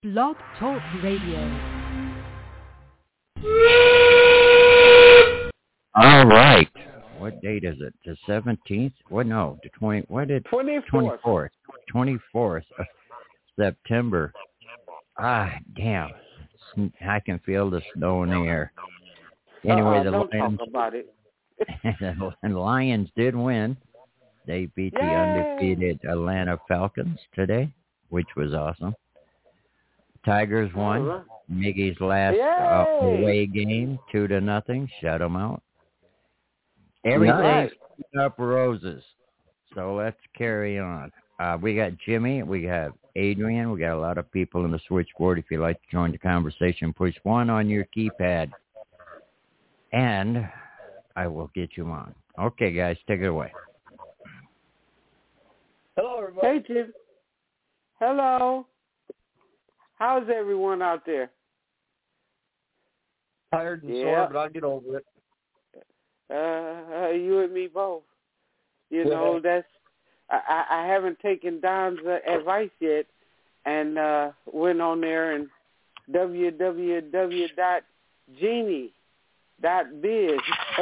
Blog Talk Radio. All right. What date is it? The 17th? What? No, the 20. What did? 24th. 24th of September. Ah, damn. I can feel the snow in the air. Anyway, the don't Lions. talk about it. The Lions did win. They beat the undefeated Atlanta Falcons today, which was awesome. Tigers won. Right. Miggy's last away game, 2-0. Shut them out. Everything's up roses. So let's carry on. We got Jimmy. We have Adrian. We got a lot of people in the switchboard. If you'd like to join the conversation, push 1 on your keypad. And I will get you on. Okay, guys, take it away. Hello, everybody. Hey, Jim. Hello. How's everyone out there? Tired and sore, but I'll get over it. You and me both. You know, that's I haven't taken Don's advice yet, and went on there and www.genie.biz.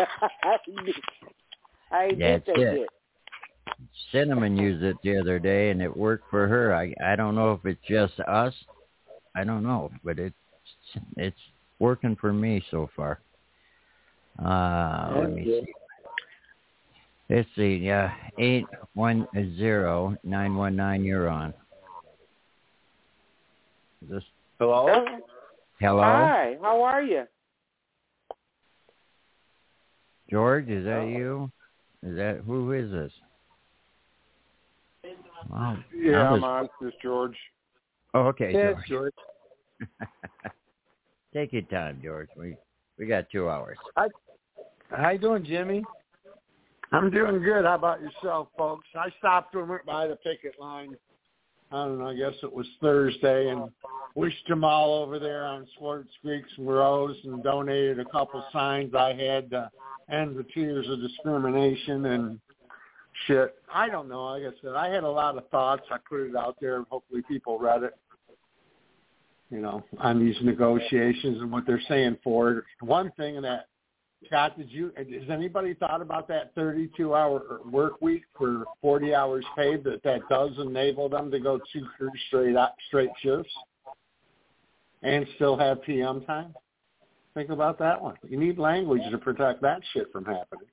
I ain't did that yet. Cinnamon used it the other day, and it worked for her. I don't know if it's just us. I don't know, but it's working for me so far. Let me see. Let's see. 810-919. You're on. Is this? Hello? Hello? Hi. How are you? George, is that you? Who is this? Wow. Yeah, I'm on. This is George. Oh, okay, Yes, George. Take your time, George. We got 2 hours. How you doing, Jimmy? I'm doing good. How about yourself, folks? I stopped and went by the picket line. I don't know, I guess it was Thursday, and wished them all over there on Swartz Creek's Rose and donated a couple signs I had to end the tears of discrimination and shit. I don't know. Like I said, I had a lot of thoughts. I put it out there, and hopefully people read it, you know, on these negotiations and what they're saying for it. One thing that, Scott, has anybody thought about that 32-hour work week for 40 hours paid, that does enable them to go 2 straight shifts and still have PM time? Think about that one. You need language to protect that shit from happening.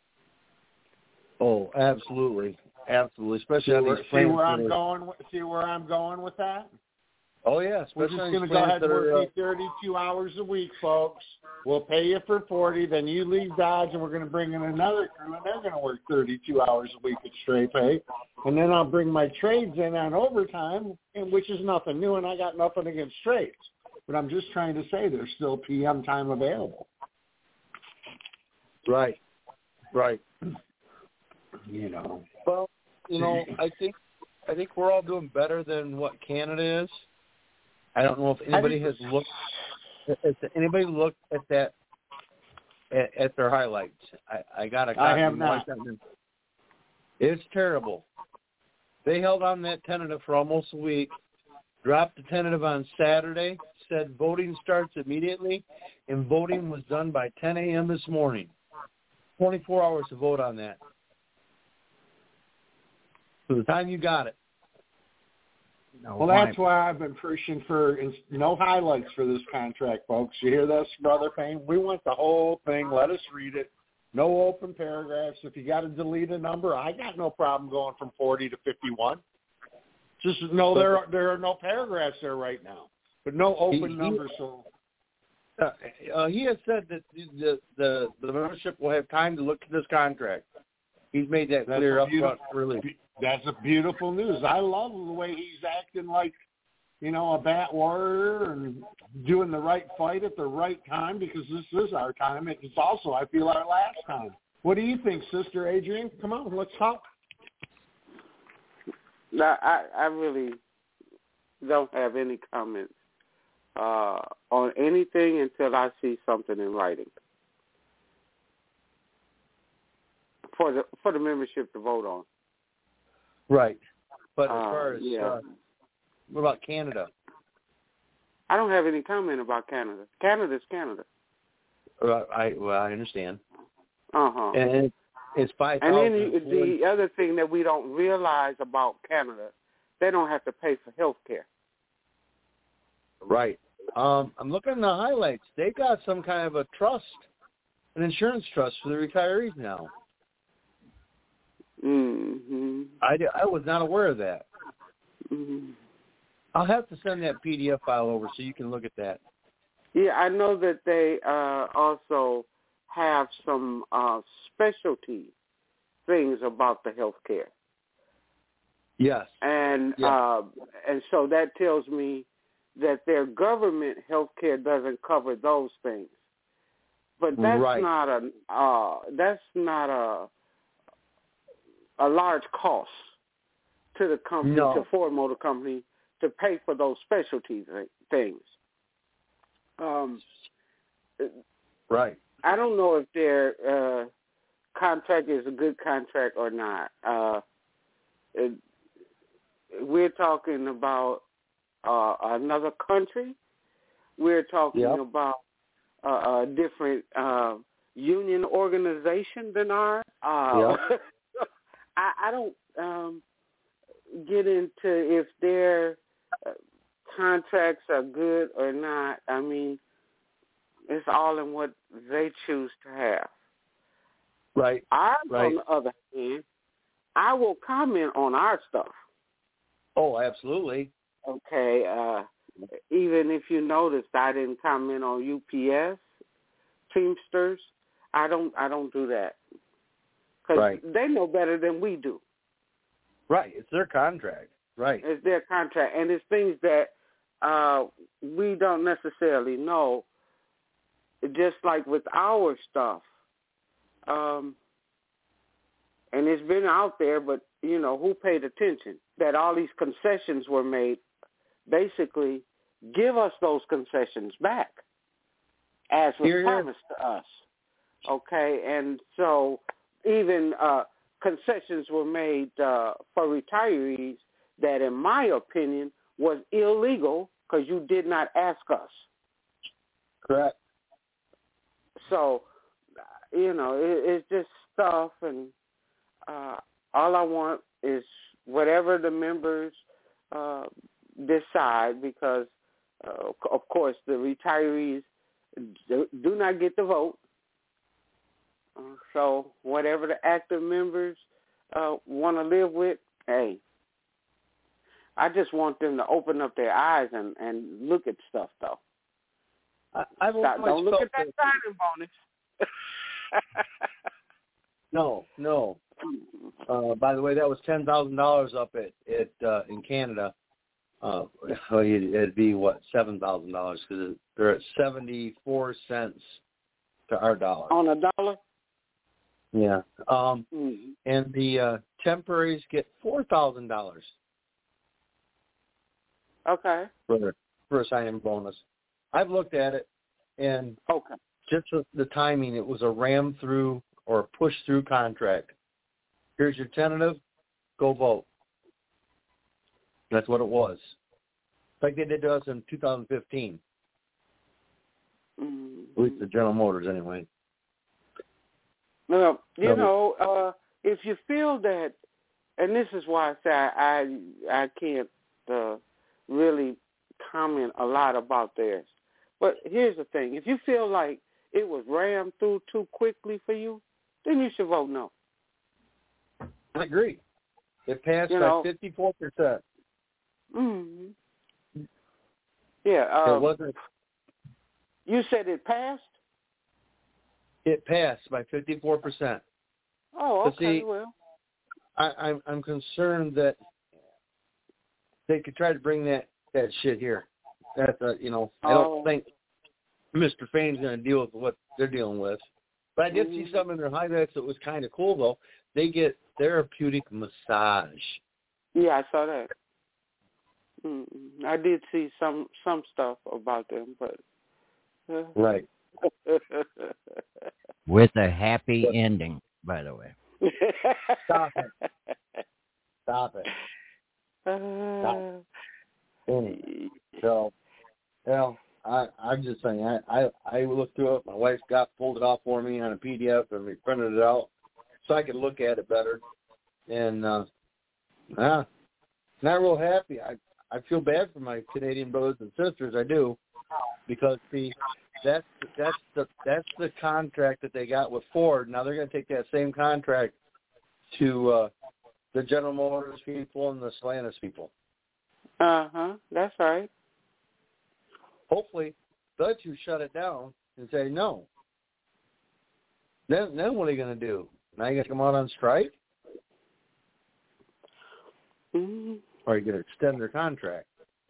Oh, absolutely. Absolutely. Especially on these See where I'm going with that? Oh, yeah. We're just going to go ahead and work 32 hours a week, folks. We'll pay you for 40, then you leave Dodge, and we're going to bring in another crew, and they're going to work 32 hours a week at straight pay. And then I'll bring my trades in on overtime, which is nothing new, and I got nothing against trades. But I'm just trying to say there's still PM time available. Right. You know. Well, you know, I think we're all doing better than what Canada is. I don't know if anybody has looked. Has anybody looked at that at their highlights? I got a copy. I have not. It's terrible. They held on that tentative for almost a week, dropped the tentative on Saturday, said voting starts immediately, and voting was done by 10 a.m. this morning. 24 hours to vote on that. So the time you got it. Well, that's why I've been pushing for no highlights for this contract, folks. You hear this, Brother Payne? We want the whole thing. Let us read it. No open paragraphs. If you got to delete a number, I got no problem going from 40 to 51. Just know there are no paragraphs there right now, but no open numbers. So he has said that the membership will have time to look at this contract. He's made that clear up front, really. That's a beautiful news. I love the way he's acting like, you know, a bat warrior and doing the right fight at the right time, because this is our time. It's also, I feel, our last time. What do you think, Sister Adrian? Come on, let's talk. No, I really don't have any comments on anything until I see something in writing for the membership to vote on. Right. But as far as what about Canada? I don't have any comment about Canada. Canada's Canada. I understand. Uh-huh. And it's 5,000. And then the other thing that we don't realize about Canada, they don't have to pay for health care. Right. I'm looking at the highlights. They got some kind of a trust, an insurance trust for the retirees now. Mm-hmm. I was not aware of that. Mm-hmm. I'll have to send that PDF file over so you can look at that. Yeah, I know that they also have some specialty things about the health care. Yes. And so that tells me that their government health care doesn't cover those things. But that's not a large cost to the company, to Ford Motor Company, to pay for those specialty things. Right. I don't know if their contract is a good contract or not. We're talking about another country. We're talking about a different union organization than ours. I don't get into if their contracts are good or not. I mean, it's all in what they choose to have. Right. On the other hand, I will comment on our stuff. Oh, absolutely. Okay. Even if you noticed, I didn't comment on UPS, Teamsters. I don't do that because they know better than we do. Right. It's their contract. Right. It's their contract, and it's things that we don't necessarily know. Just like with our stuff, and it's been out there, but who paid attention? That all these concessions were made. Basically, give us those concessions back, as was promised to us. Okay, and so even concessions were made for retirees that, in my opinion, was illegal because you did not ask us. Correct. So, it's just stuff, and all I want is whatever the members decide, because, of course, the retirees do not get the vote. So whatever the active members want to live with, hey, I just want them to open up their eyes and look at stuff, though. Don't look at that signing bonus. No. By the way, that was $10,000 up at in Canada. It'd be $7,000 because they're at 74 cents to our dollar. On a dollar. Yeah. And the temporaries get $4,000. Okay. For a signing bonus. I've looked at it, and just the timing, it was a ram through or push through contract. Here's your tentative, go vote. That's what it was. Like they did to us in 2015. At least the General Motors, anyway. Well, if you feel that, and this is why I say I can't really comment a lot about theirs. But here's the thing. If you feel like it was rammed through too quickly for you, then you should vote no. I agree. It passed by 54%. Mm-hmm. Yeah. It wasn't. You said it passed? It passed by 54%. Oh, okay. But see, well, I'm concerned that they could try to bring that shit here. That's I don't think Mr. Fain's going to deal with what they're dealing with. But I did see some in their highlights that was kind of cool, though. They get therapeutic massage. Yeah, I saw that. I did see some stuff about them, but right. With a happy ending, by the way. Stop it. Stop it. Stop. So, Well, I'm just saying, I looked through it. My wife pulled it off for me on a PDF, and we printed it out so I could look at it better. And not real happy. I feel bad for my Canadian brothers and sisters. I do, because that's the contract that they got with Ford. Now they're going to take that same contract to the General Motors people and the Stellantis people. That's right. Hopefully, those two shut it down and say no. Then what are you going to do? Now you going to come out on strike? Mm-hmm. Or are you going to extend their contract?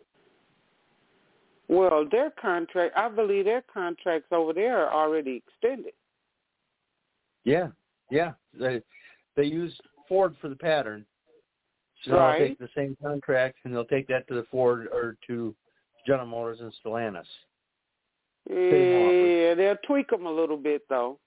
Well, their contract, I believe their contracts over there are already extended. Yeah. They use Ford for the pattern. So right. they'll take the same contract and they'll take that to the Ford or to General Motors and Stellantis. Yeah, they'll tweak them a little bit, though.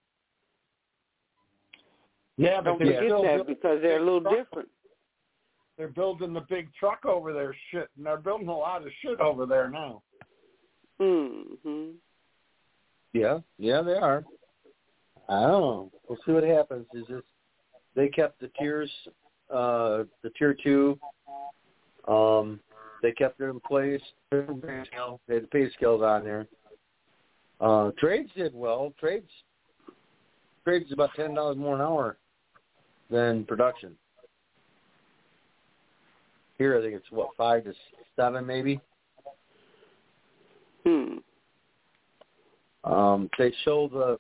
Yeah, but don't forget that because they're a little different. They're building the big truck over there, and they're building a lot of shit over there now. Mm-hmm. Yeah, they are. I don't know. We'll see what happens. Is this they kept the tiers, the tier 2. They kept it in place. They had the pay scales on there. Trades did well. Trades is about $10 more an hour than production. Here, I think it's 5 to 7 maybe. They show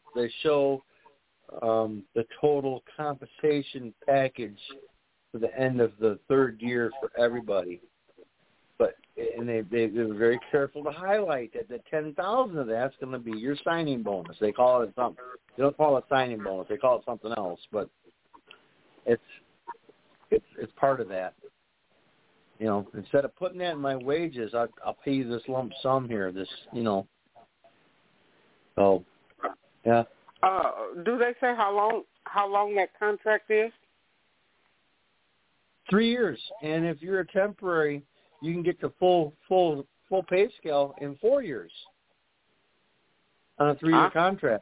the total compensation package for the end of the third year for everybody, they were very careful to highlight that the $10,000 of that's going to be your signing bonus. They call it something. They don't call it signing bonus. They call it something else, but it's part of that. You know, instead of putting that in my wages, I'll pay you this lump sum here. So, yeah. Do they say how long that contract is? 3 years, and if you're a temporary, you can get the full pay scale in 4 years on a 3-year contract.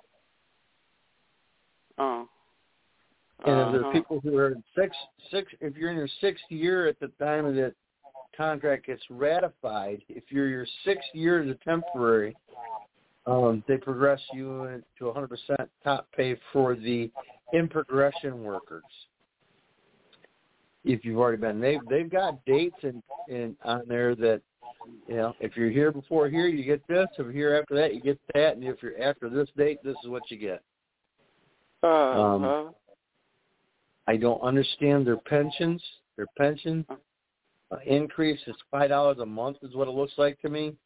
Oh. And if there are people who are six, if you're in your 6th year at the time of the contract gets ratified, if you're your 6th year as a temporary, they progress you to 100% top pay for the in progression workers. If you've already been, they've got dates in on there that, you know, if you're here before here, you get this. If you're here after that, you get that. And if you're after this date, this is what you get. I don't understand their pensions. Their pension increase is $5 a month is what it looks like to me.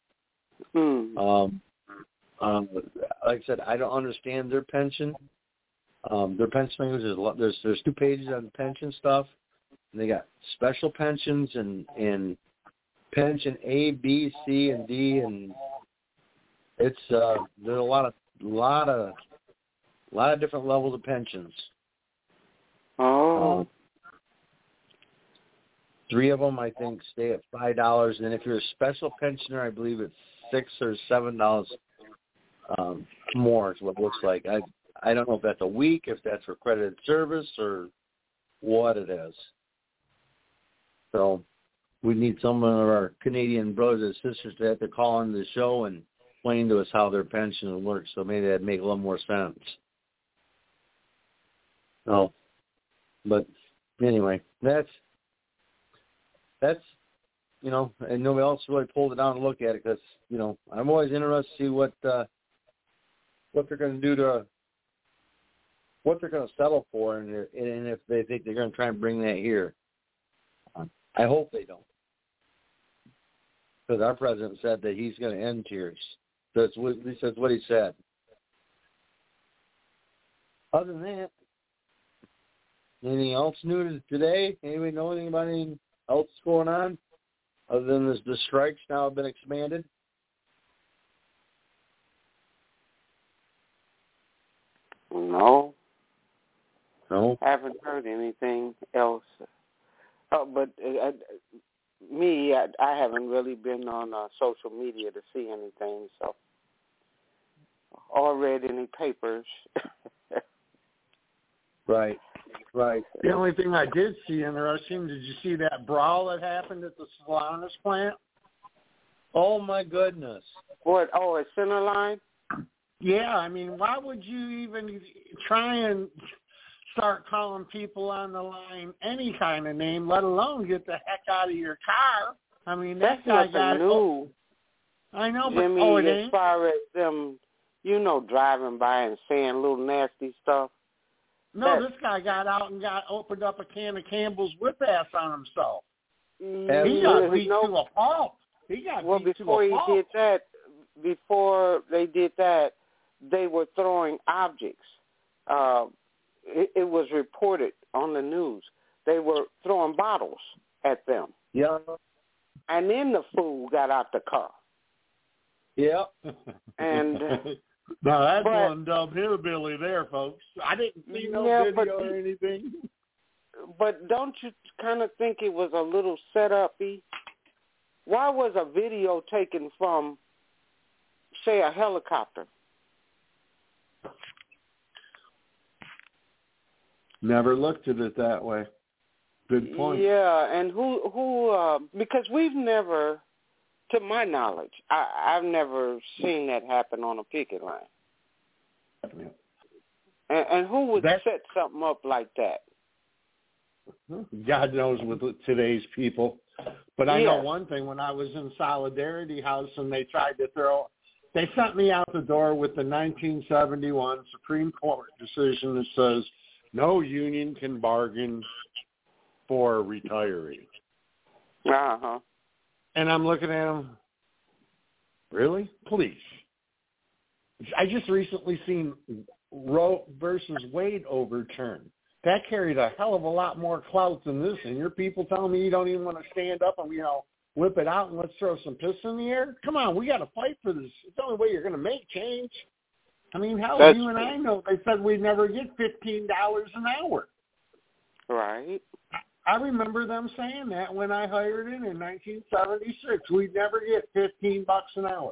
Like I said, I don't understand their pension. Their pension language there's 2 pages on the pension stuff. And they got special pensions and pension A, B, C, and D, and it's there's a lot of different levels of pensions. 3 of them, I think, stay at $5, and then if you're a special pensioner, I believe it's $6 or $7 more is what it looks like. I don't know if that's a week, if that's for accredited service, or what it is. So we need some of our Canadian brothers and sisters to have to call in the show and explain to us how their pension works, so maybe that'd make a little more sense. So, but anyway, that's you know, and nobody else really pulled it down and look at it because, you know, I'm always interested to see what they're going to do to what they're going to settle for, and if they think they're going to try and bring that here. I hope they don't, because our president said that he's going to end tiers. That's what he said. Other than that, anything else new today? Anybody know anything about anything else going on other than the strikes now have been expanded? No. No? I haven't heard anything else. But me, I haven't really been on social media to see anything, so or read any papers. Right. The only thing I did see interesting, did you see that brawl that happened at the Solanus plant? Oh, my goodness. What? Oh, a center line? Yeah, I mean, why would you even try and start calling people on the line any kind of name, let alone get the heck out of your car? I mean, that guy got new. I know, Jimmy, but it as ain't. far as them, driving by and saying little nasty stuff. No, this guy got out and opened up a can of Campbell's whip ass on himself. He got beat to a pulp. Before they did that, they were throwing objects. It was reported on the news. They were throwing bottles at them. Yeah. And then the fool got out the car. Yeah. And now that's one dumb hillbilly there, folks. I didn't see no video or anything. But don't you kind of think it was a little set-up-y? Why was a video taken from, say, a helicopter? Never looked at it that way. Good point. Yeah, and who because we've never, to my knowledge, I've never seen that happen on a picket line. And who would set something up like that? God knows with today's people. But I know one thing, when I was in Solidarity House and they sent me out the door with the 1971 Supreme Court decision that says no union can bargain for a retiree. Uh-huh. And I'm looking at them, really? Please. I just recently seen Roe versus Wade overturned. That carried a hell of a lot more clout than this, and your people telling me you don't even want to stand up and, whip it out and let's throw some piss in the air? Come on, we got to fight for this. It's the only way you're going to make change. I mean, hell, you and I know they said we'd never get $15 an hour. Right. I remember them saying that when I hired in 1976. We'd never get $15 an hour.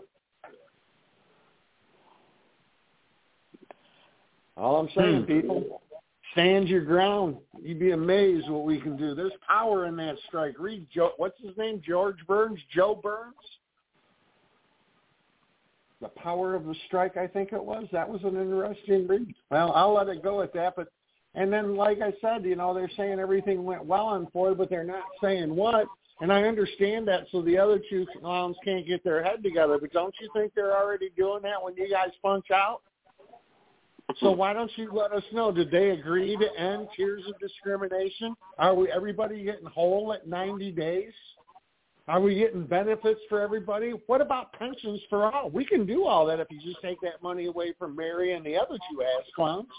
All I'm saying, people, stand your ground. You'd be amazed what we can do. There's power in that strike. Read what's his name? Joe Burns? The Power of the Strike, I think it was. That was an interesting read. Well, I'll let it go at that. And then, like I said, they're saying everything went well on Ford, but they're not saying what. And I understand that, so the other two clowns can't get their head together. But don't you think they're already doing that when you guys punch out? So why don't you let us know? Did they agree to end tiers of discrimination? Are everybody getting whole at 90 days? Are we getting benefits for everybody? What about pensions for all? We can do all that if you just take that money away from Mary and the other two ass clowns.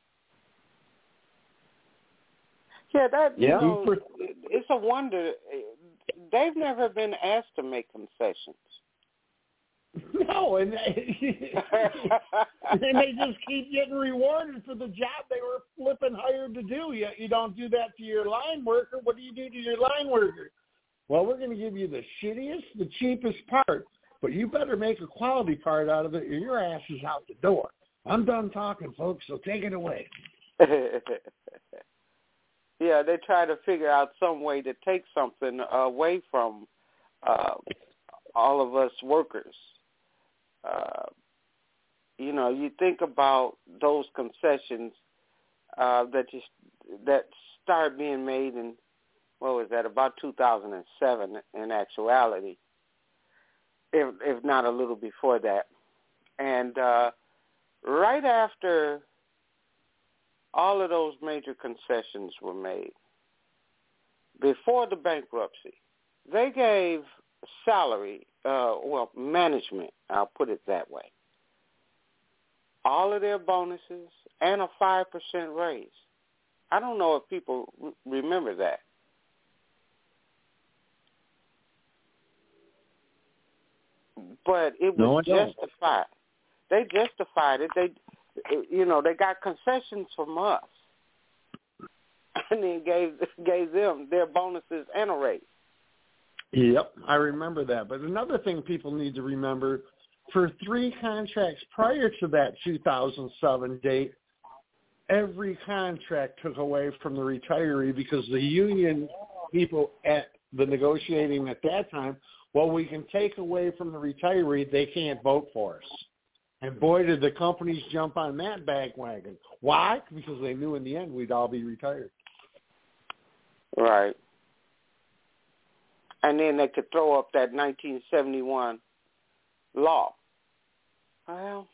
Yeah, it's a wonder. They've never been asked to make concessions. No, and they just keep getting rewarded for the job they were flipping hired to do. You don't do that to your line worker. What do you do to your line worker? Well, we're going to give you the shittiest, the cheapest part, but you better make a quality part out of it or your ass is out the door. I'm done talking, folks, so take it away. Yeah, they try to figure out some way to take something away from all of us workers. You think about those concessions that started being made in, what was that, about 2007 in actuality, if not a little before that. And right after all of those major concessions were made, before the bankruptcy, they gave salary, management, I'll put it that way, all of their bonuses and a 5% raise. I don't know if people remember that. But it was justified. They justified it. They got concessions from us, and then gave them their bonuses and a raise. Yep, I remember that. But another thing people need to remember, for 3 contracts prior to that 2007 date, every contract took away from the retiree because the union people at the negotiating at that time, well, we can take away from the retiree, they can't vote for us. And boy, did the companies jump on that bandwagon. Why? Because they knew in the end we'd all be retired. Right. And then they could throw up that 1971 law. Well,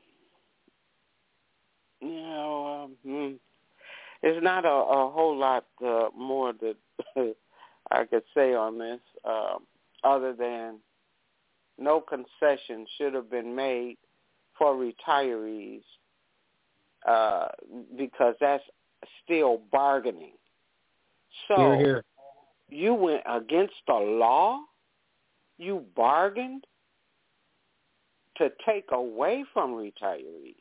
there's not a whole lot more that I could say on this, other than no concession should have been made for retirees, because that's still bargaining. So Here. You went against the law? You bargained to take away from retirees?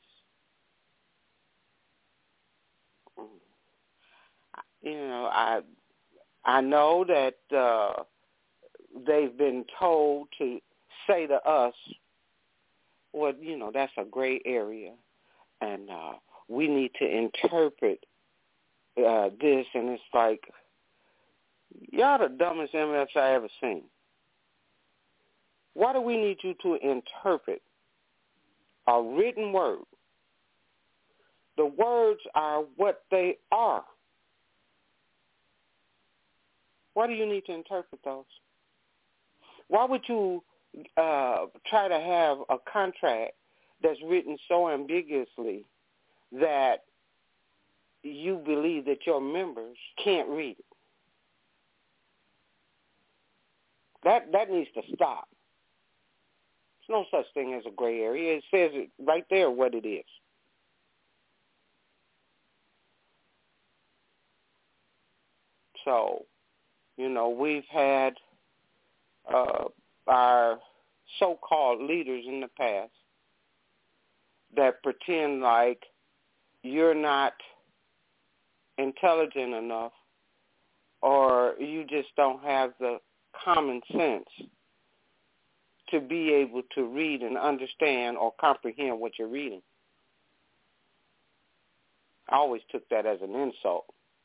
I know that they've been told to say to us, well, that's a gray area, and we need to interpret this, and it's like, y'all the dumbest MFs I ever seen. Why do we need you to interpret a written word? The words are what they are. Why do you need to interpret those? Why would you try to have a contract that's written so ambiguously that you believe that your members can't read it? That needs to stop. There's no such thing as a gray area. It says it right there what it is. So, we've had our so-called leaders in the past that pretend like you're not intelligent enough, or you just don't have the common sense to be able to read and understand or comprehend what you're reading. I always took that as an insult.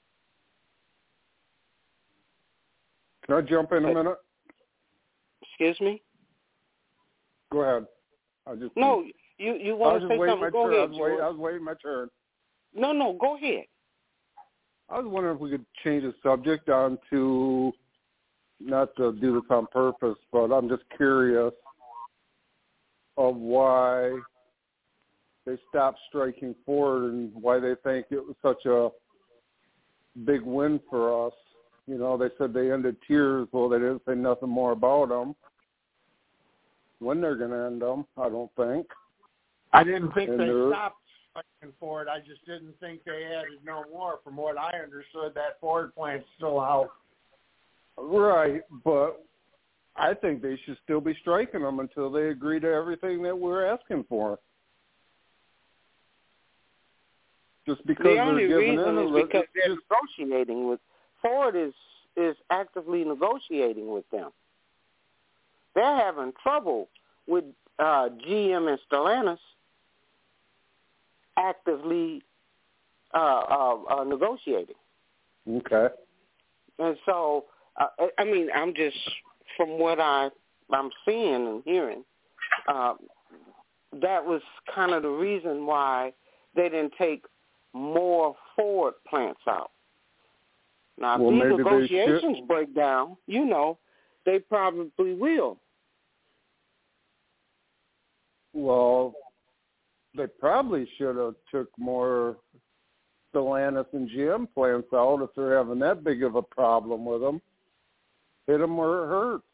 Can I jump in a minute? Excuse me? Go ahead. No, you want to say something? Go ahead. I was waiting my turn. No, go ahead. I was wondering if we could change the subject on to, not to do this on purpose, but I'm just curious of why they stopped striking Ford and why they think it was such a big win for us. They said they ended tiers. Well, they didn't say nothing more about them. When they're going to end them, I don't think. I didn't think they stopped fighting for it. I just didn't think they added no more. From what I understood, that Ford plant's still out. Right, but I think they should still be striking them until they agree to everything that we're asking for. Just because the only they're giving reason in, is because they're negotiating with Ford is actively negotiating with them. They're having trouble with GM and Stellantis actively negotiating. Okay. And so, I'm just, from what I'm seeing and hearing, that was kind of the reason why they didn't take more Ford plants out. Now, if these negotiations break down, they probably will. Well, they probably should have took more Stellantis and GM plants out if they're having that big of a problem with them. Hit them where it hurts.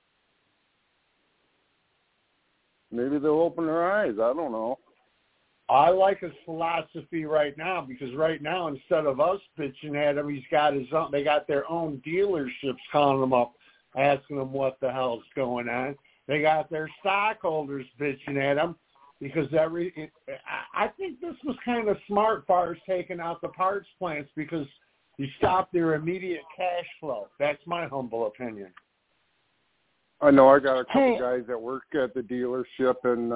Maybe they'll open their eyes. I don't know. I like his philosophy right now, because right now, instead of us bitching at him, he's got his own. They got their own dealerships calling them up, asking them what the hell's going on. They got their stockholders bitching at him because I think this was kind of smart, far as taking out the parts plants, because you stop their immediate cash flow. That's my humble opinion. I know I got a couple guys that work at the dealership and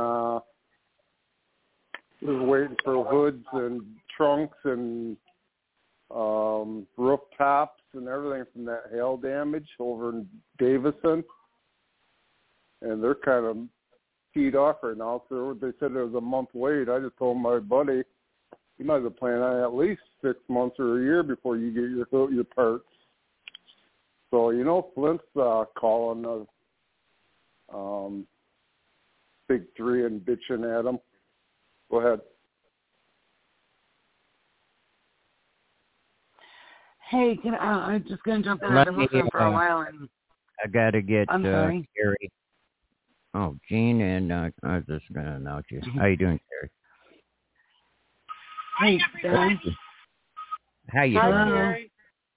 was waiting for hoods and trunks and roof tops and everything from that hail damage over in Davison. And they're kind of teed off right now. So they said it was a month wait. I just told my buddy, you might as well plan on at least 6 months or a year before you get your parts. So, you know, Flint's calling the Big Three and bitching at them. Go ahead. Hey, I'm just going to jump in. I've been listening for a while. And I got to get Carrie. Oh, Gene, and I was just going to announce you. How you doing, Carrie? Hey, Dan. How you doing? Carrie?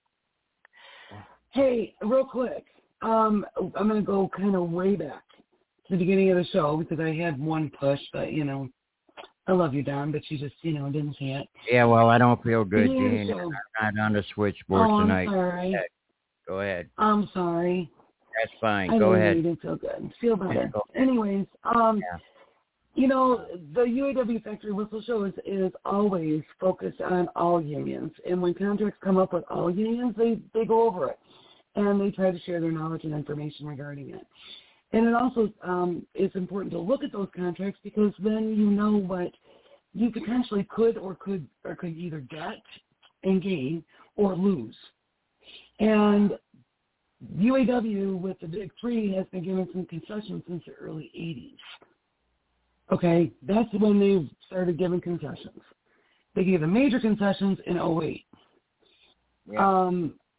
Hey, real quick. I'm going to go kind of way back to the beginning of the show because I had one push, but, you know, I love you, Don, but you just, you know, didn't see it. Yeah, well, I don't feel good, Gene. I'm not on the switchboard tonight. I'm sorry. Go ahead. I'm sorry. That's fine. I Go really ahead. didn't feel good. Feel better. Yeah, Anyways, you know, the UAW Factory Whistle Show is always focused on all unions. And when contracts come up with all unions, they go over it. And they try to share their knowledge and information regarding it. And it also is important to look at those contracts because then you know what you potentially could either get and gain or lose. And UAW with the Big Three has been given some concessions since the early 80s. Okay, that's when they started giving concessions. They gave them major concessions in 2008. Yeah.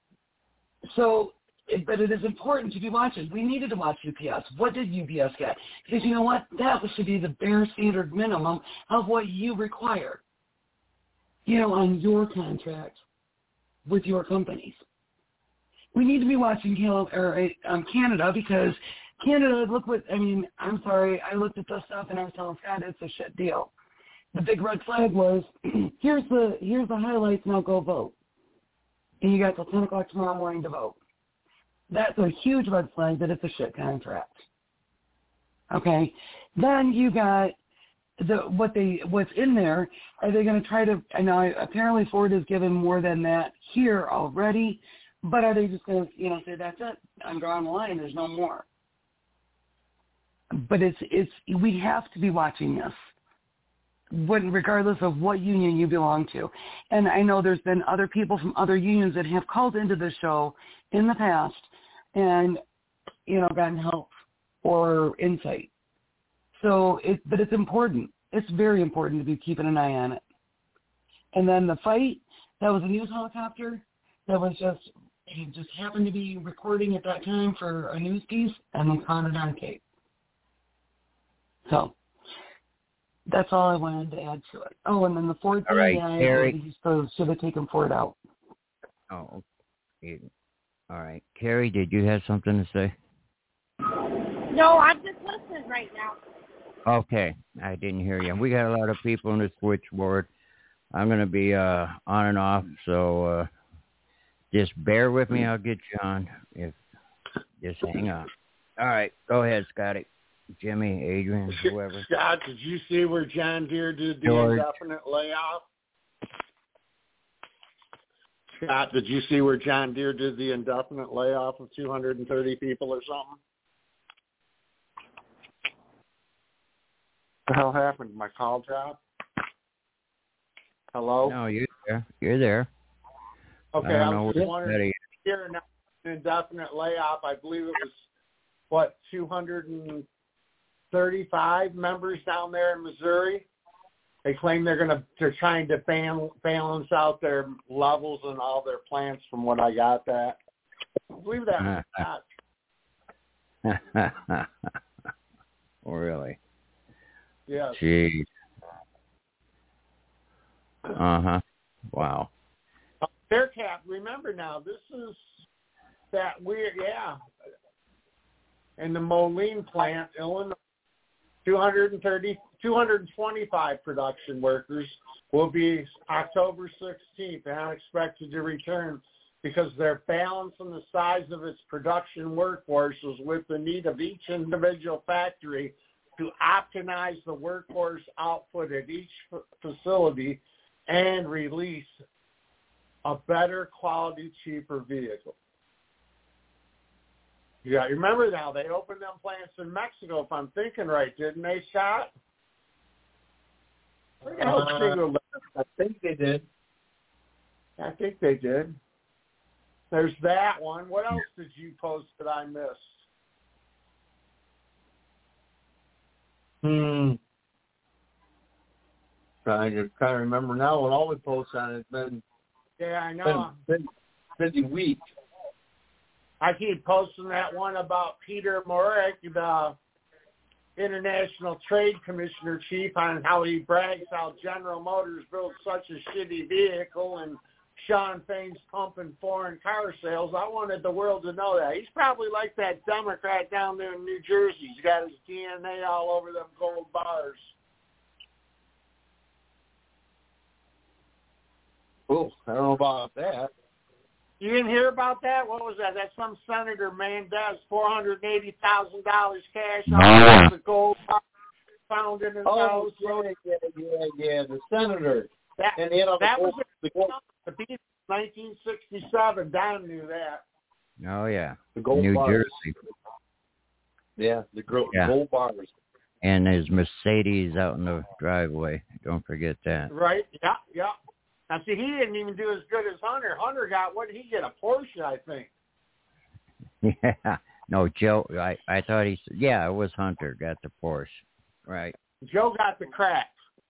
But it is important to be watching. We needed to watch UPS. What did UPS get? Because you know what? That should be the bare standard minimum of what you require, you know, on your contract with your companies. We need to be watching Canada because Canada, look what, I mean, I'm sorry, I looked at this stuff and I was telling Scott it's a shit deal. The big red flag was, here's the highlights, now go vote. And you got till 10 o'clock tomorrow morning to vote. That's a huge red flag that it's a shit contract. Okay? Then you got what's in there. Are they going to try to, I know apparently Ford has given more than that here already, but are they just going to, you know, say that's it? I'm drawing the line, there's no more. But we have to be watching this. Regardless of what union you belong to. And I know there's been other people from other unions that have called into the show in the past and, you know, gotten help or insight. So, but it's important. It's very important to be keeping an eye on it. And then the fight, that was a news helicopter that was he just happened to be recording at that time for a news piece, and they caught it on tape. So, that's all I wanted to add to it. Oh, and then the Ford thing, Carrie. should have taken Ford out. Oh, okay. All right. Carrie, did you have something to say? No, I'm just listening right now. Okay. I didn't hear you. We got a lot of people in the switchboard. I'm going to be on and off, so just bear with me. I'll get you on. Just hang on. All right. Go ahead, Scotty. Jimmy, Adrian, whoever. Scott, did you see where John Deere did the indefinite layoff? Scott, did you see where John Deere did the indefinite layoff of 230 people or something? What the hell happened? My call dropped? Hello? No, you're there. You're there. Okay, I was just wondering. Here now, an indefinite layoff. I believe it was, 235 members down there in Missouri. They claim they're trying to balance out their levels in all their plants. From what I got, that I believe that was that. Oh, really? Yes. Jeez. Wow. Bearcat, remember now, this is that weird, in the Moline plant, Illinois, 225 production workers will be October 16th and expected to return because they're balancing the size of its production workforces with the need of each individual factory to optimize the workforce output at each facility and release a better quality, cheaper vehicle. Yeah, remember now, they opened them plants in Mexico, if I'm thinking right, didn't they, Scott? I think they did. I think they did. There's that one. What else did you post that I missed? Trying to remember now what all we post on it. It's been, I know. Been busy week. I keep posting that one about Peter Morek, the International Trade Commissioner Chief, on how he brags how General Motors built such a shitty vehicle and Sean Fain's pumping foreign car sales. I wanted the world to know that. He's probably like that Democrat down there in New Jersey. He's got his DNA all over them gold bars. Oh, I don't know about that. You didn't hear about that? What was that? That's some Senator Mendez, $480,000 cash on the gold found in his house. Yeah, the senator. That was the 1967. Don knew that. Oh, yeah. The gold New bars. Jersey. Yeah, the gold bars. And his Mercedes out in the driveway. Don't forget that. Right, yeah. Now, see, he didn't even do as good as Hunter. Hunter got, what did he get, a Porsche, I think. Yeah. No, Joe, I thought he said, yeah, it was Hunter got the Porsche. Right. Joe got the crack.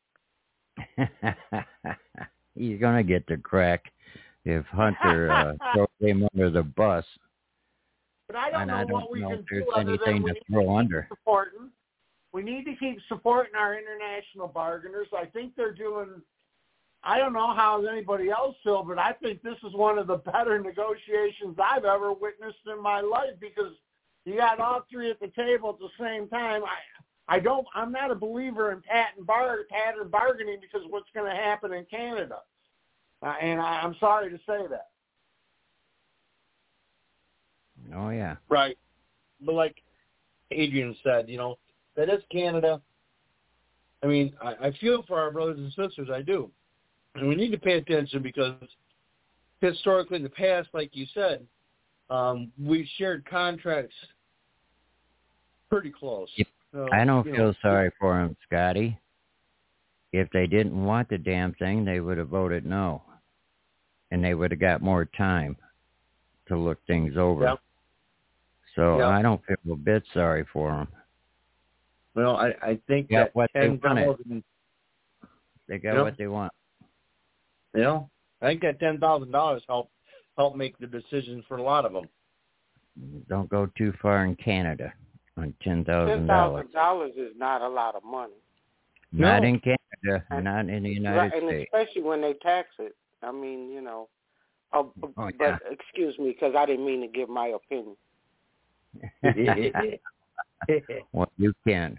He's going to get the crack if Hunter throws him under the bus. But I don't know what we can do other anything than to throw under. We need to keep supporting our international bargainers. I think they're doing, I don't know how anybody else feels, but I think this is one of the better negotiations I've ever witnessed in my life, because you got all three at the table at the same time. I'm not a believer in pattern bargaining, because what's going to happen in Canada. And I'm sorry to say that. Oh, yeah. Right. But like Adrian said, that is Canada. I mean, I feel for our brothers and sisters. I do. And we need to pay attention, because historically in the past, like you said, we shared contracts pretty close. Yep. So, I don't feel sorry for them, Scotty. If they didn't want the damn thing, they would have voted no. And they would have got more time to look things over. Yep. So I don't feel a bit sorry for them. Well, I think they got what they wanted. They got what they want. I think that $10,000 helped make the decision for a lot of them. Don't go too far in Canada on $10,000. $10,000 is not a lot of money. Not in Canada, not in the United States. And especially when they tax it. I mean, but excuse me, because I didn't mean to give my opinion. Well, you can.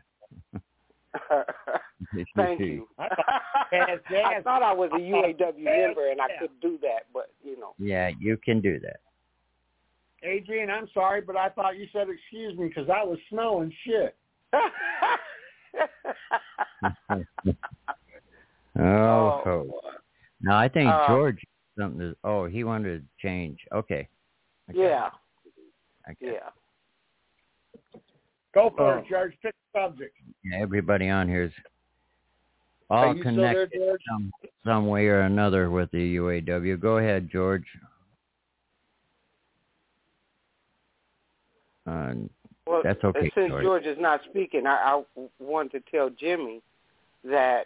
Thank you. I thought I was a UAW member and I could do that, but Yeah, you can do that. Adrian, I'm sorry, but I thought you said excuse me because I was smelling shit. No, I think George something. He wanted to change. Okay. Yeah. Okay. Yeah. Go for it, George. Pick the subject. Yeah, everybody on here is all connected some way or another with the UAW. Go ahead, George. That's okay, since George. George is not speaking, I want to tell Jimmy that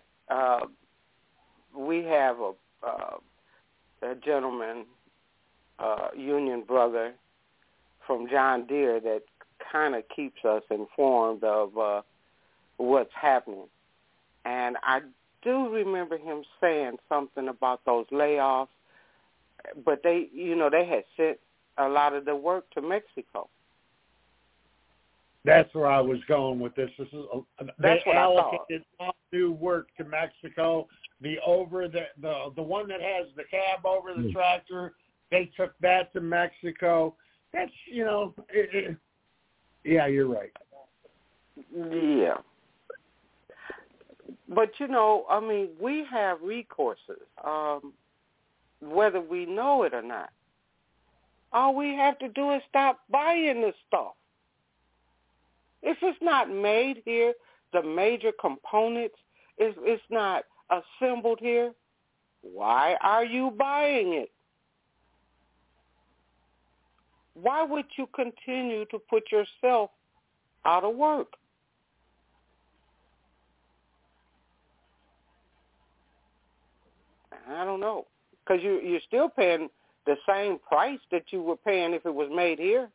we have a gentleman, union brother from John Deere that kind of keeps us informed of what's happening. And I do remember him saying something about those layoffs, but they had sent a lot of the work to Mexico. That's where I was going with this. They allocated all new work to Mexico. The one that has the cab over the tractor, They took that to Mexico. That's, yeah, you're right. Yeah. But, we have recourses, whether we know it or not. All we have to do is stop buying the stuff. If it's not made here, the major components, it's not assembled here, why are you buying it? Why would you continue to put yourself out of work? I don't know. Because you're still paying the same price that you were paying if it was made here.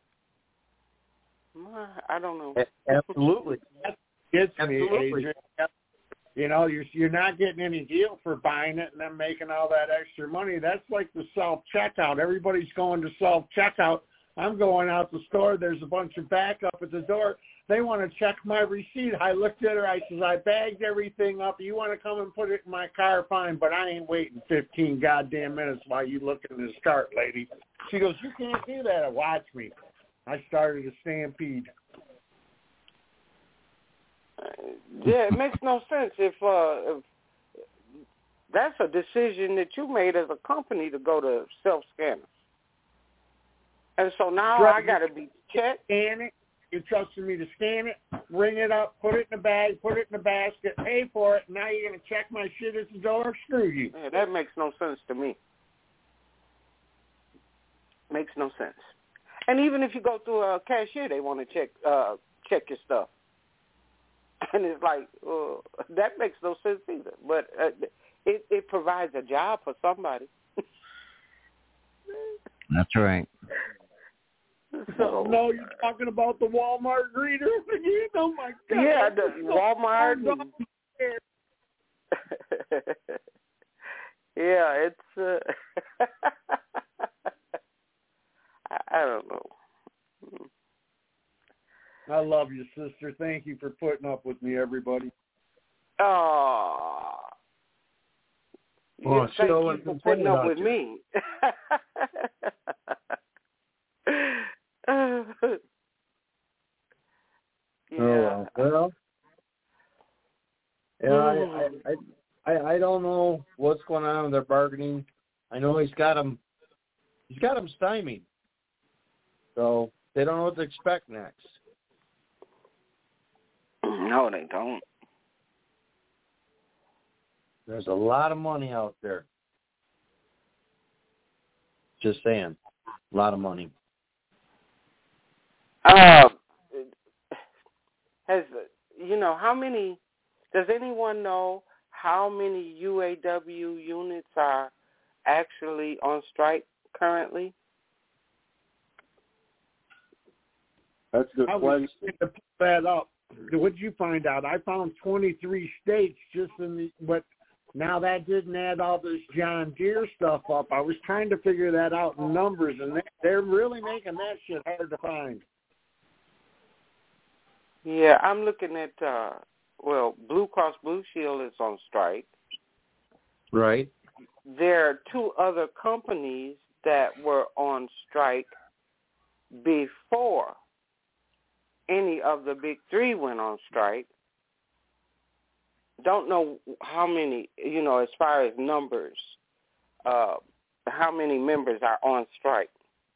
I don't know. Absolutely. It's me, Adrian. You're not getting any deal for buying it and then making all that extra money. That's like the self-checkout. Everybody's going to self-checkout. I'm going out the store. There's a bunch of backup at the door. They want to check my receipt. I looked at her. I says, I bagged everything up. You want to come and put it in my car? Fine, but I ain't waiting 15 goddamn minutes while you look in this cart, lady. She goes, you can't do that. Watch me. I started a stampede. Yeah, it makes no sense if that's a decision that you made as a company to go to self-scanners. And so now I got to be checked. Scan it. You're trusting me to scan it, ring it up, put it in a bag, put it in a basket, pay for it. Now you're going to check my shit at the door? Screw you. Yeah, that makes no sense to me. Makes no sense. And even if you go through a cashier, they want to check your stuff. And it's like, that makes no sense either. But it provides a job for somebody. That's right. So, no, you're talking about the Walmart greeter again? Oh, my God. Yeah, the Walmart. Yeah, it's... I don't know. I love you, sister. Thank you for putting up with me, everybody. Oh. Thank you for putting up with me. Yeah. Well, I don't know what's going on with their bargaining. I know he's got them stymied. So they don't know what to expect next. No, they don't. There's a lot of money out there. Just saying. A lot of money. How many, does anyone know how many UAW units are actually on strike currently? That's a good I was going to put that up. What did you find out? I found 23 states just but now that didn't add all this John Deere stuff up. I was trying to figure that out in numbers, and they're really making that shit hard to find. Yeah, I'm looking at, Blue Cross Blue Shield is on strike. Right. There are two other companies that were on strike before any of the big three went on strike. Don't know how many, as far as numbers, how many members are on strike.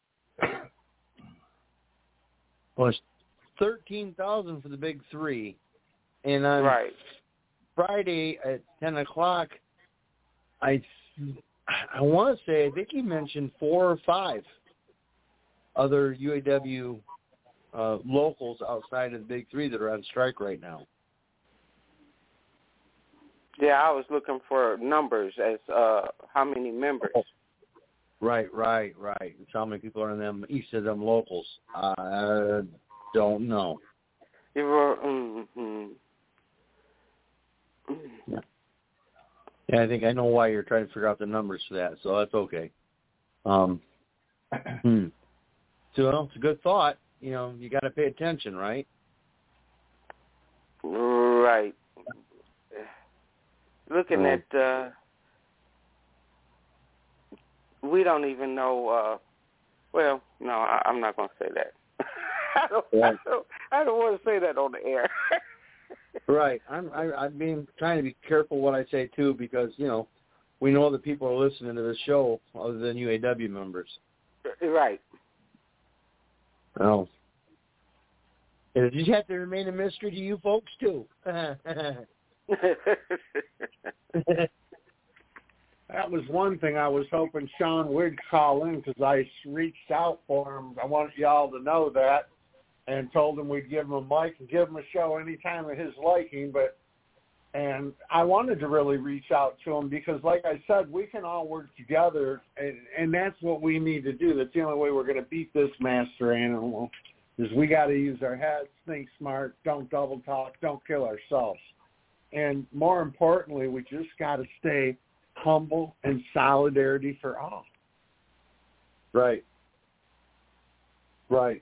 Well, it's 13,000 for the big three. And on Friday at 10 o'clock, I want to say, I think he mentioned 4 or 5 other UAW locals outside of the big three that are on strike right now. Yeah, I was looking for numbers as how many members. Right. It's how many people are in them, each of them locals. I don't know. Yeah, I think I know why you're trying to figure out the numbers for that, so that's okay. So it's a good thought. You got to pay attention, right? Right. Looking at we don't even know. Well, no, I'm not going to say that. I don't want to say that on the air. Right. I'm being trying to be careful what I say too, because we know that people are listening to this show other than UAW members. Right. Oh. It just have to remain a mystery to you folks too. That was one thing I was hoping Sean would call in, because I reached out for him. I wanted y'all to know that, and told him we'd give him a mic and give him a show anytime of his liking. And I wanted to really reach out to him because, like I said, we can all work together, and that's what we need to do. That's the only way we're going to beat this master animal, is we got to use our heads, think smart, don't double talk, don't kill ourselves. And more importantly, we just got to stay humble and solidarity for all. Right. Right.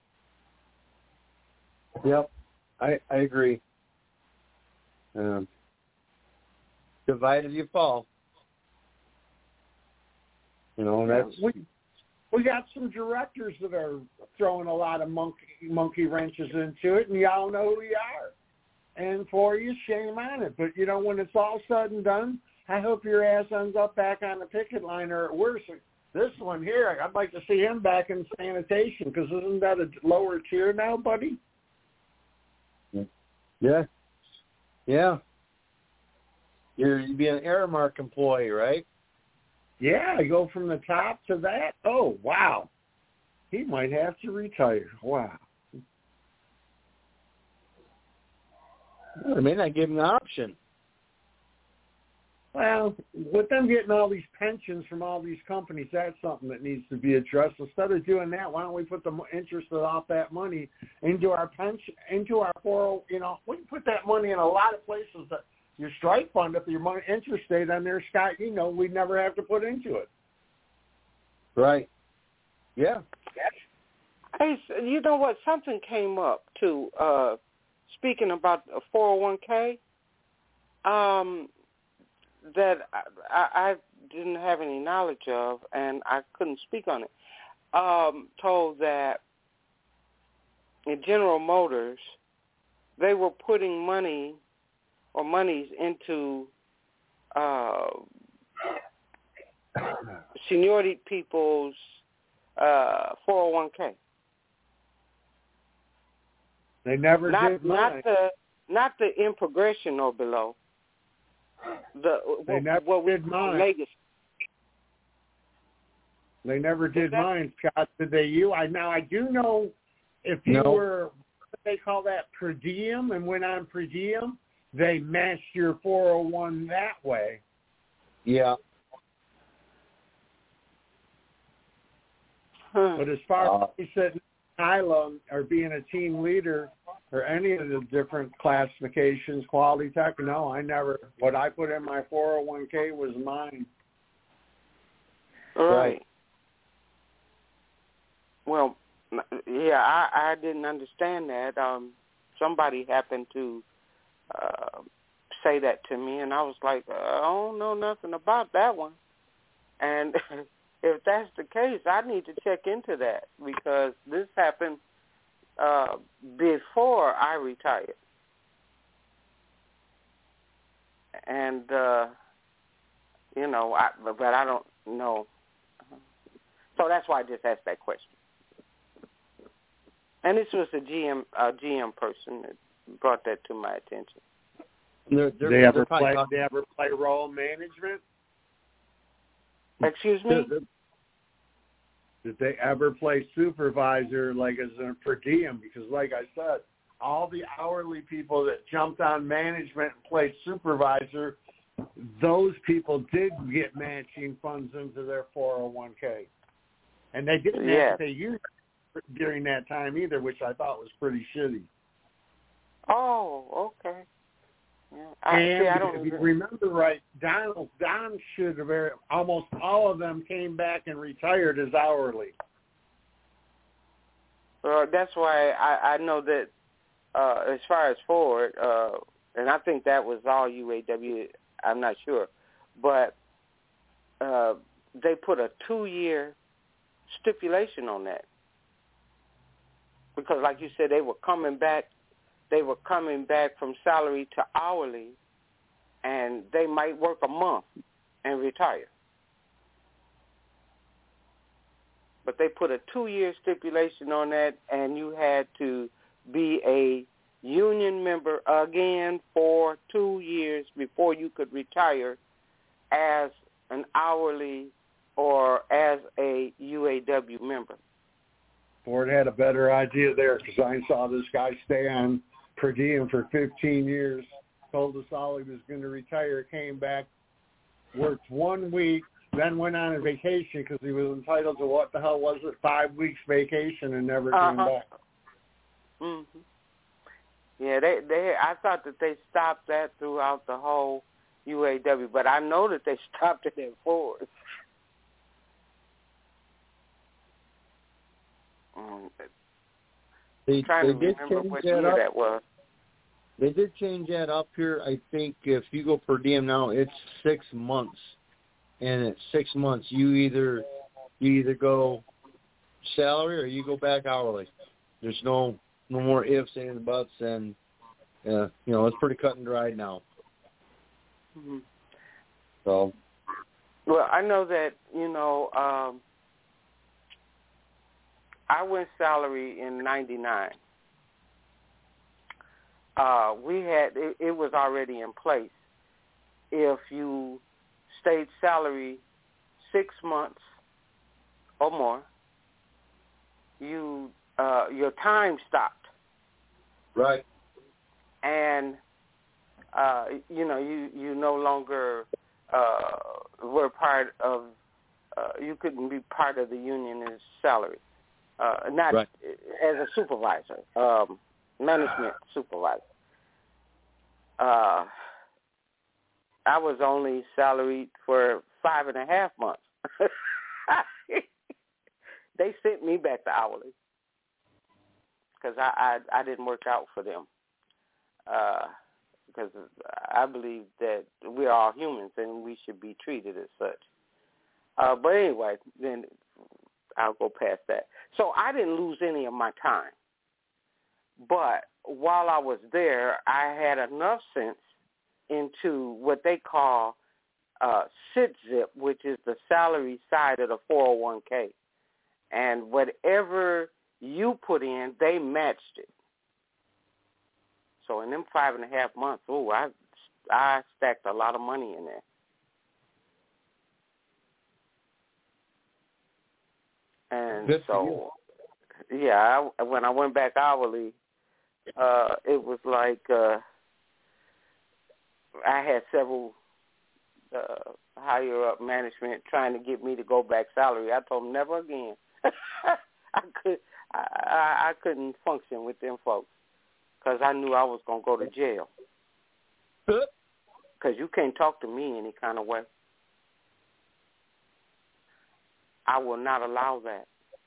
Yep. I agree. Divided you fall. That's we got some directors that are throwing a lot of monkey wrenches into it, and y'all know who you are. And for you, shame on it. But when it's all said and done, I hope your ass ends up back on the picket line, or worse, this one here, I'd like to see him back in sanitation, because isn't that a lower tier now, buddy? Yeah. Yeah. You'd be an Aramark employee, right? Yeah, I go from the top to that. Oh, wow. He might have to retire. Wow. Well, they may not give him the option. Well, with them getting all these pensions from all these companies, that's something that needs to be addressed. Instead of doing that, why don't we put the interest off that money into our pension, into our 401? We can put that money in a lot of places. That your strike fund, if your money interest stayed on there, Scott, we'd never have to put into it. Right. Yeah. Hey, you know what? Something came up too. Speaking about a 401k. That I didn't have any knowledge of, and I couldn't speak on it. Told that in General Motors, they were putting monies into seniority people's 401k. They never did mine. Not the in progression or below. They never did mine. Legacy. They never did mine, Scott. Did they? I do know if you were, what they call that, per diem, and went on per diem, they matched your 401 that way. Yeah. But as far as you said, Kyla, or being a team leader, or any of the different classifications, quality tech, no, I never. What I put in my 401k was mine. Right. Well, yeah, I didn't understand that. Somebody happened to say that to me, and I was like, I don't know nothing about that one. And if that's the case, I need to check into that, because this happened before I retired. And, but I don't know. So that's why I just asked that question. And this was a GM person that brought that to my attention. They ever play role management? Excuse me? Did they ever play supervisor, like as a per diem? Because like I said, all the hourly people that jumped on management and played supervisor, those people did get matching funds into their 401k. And they didn't have to pay you during that time either, which I thought was pretty shitty. Oh, okay. Yeah. If you remember right, Don should have, almost all of them came back and retired as hourly. That's why I know that as far as Ford, and I think that was all UAW, I'm not sure, but they put a 2-year stipulation on that. Because like you said, they were coming back from salary to hourly, and they might work a month and retire. But they put a 2-year stipulation on that, and you had to be a union member again for 2 years before you could retire as an hourly or as a UAW member. Ford had a better idea there, because I saw this guy stay on per diem for 15 years, told us all he was going to retire, came back, worked 1 week, then went on a vacation because he was entitled to, what the hell was it, 5 weeks vacation, and never came back. Mm-hmm. Yeah, they. I thought that they stopped that throughout the whole UAW, but I know that they stopped it at Ford. They did remember change what that year up. That was. They did change that up here. I think if you go per diem now, it's 6 months, and at 6 months you either go salary or you go back hourly. There's no more ifs, ands, and buts, and it's pretty cut and dried now. Mm-hmm. So, well, I know that I went salary in '99. We had it was already in place. If you stayed salary 6 months or more, your time stopped. Right. And you no longer were part of. You couldn't be part of the union as salary. Not right. As a supervisor, management supervisor. I was only salaried for 5.5 months. They sent me back to hourly because I didn't work out for them. Because I believe that we're all humans and we should be treated as such. But anyway, then I'll go past that. So I didn't lose any of my time. But while I was there, I had enough sense into what they call SIT-ZIP, which is the salary side of the 401k. And whatever you put in, they matched it. So in them 5.5 months, I stacked a lot of money in there. And good so, yeah, when I went back hourly, it was like I had several higher up management trying to get me to go back salary. I told them never again. I couldn't function with them folks because I knew I was going to go to jail. Because you can't talk to me any kind of way. I will not allow that.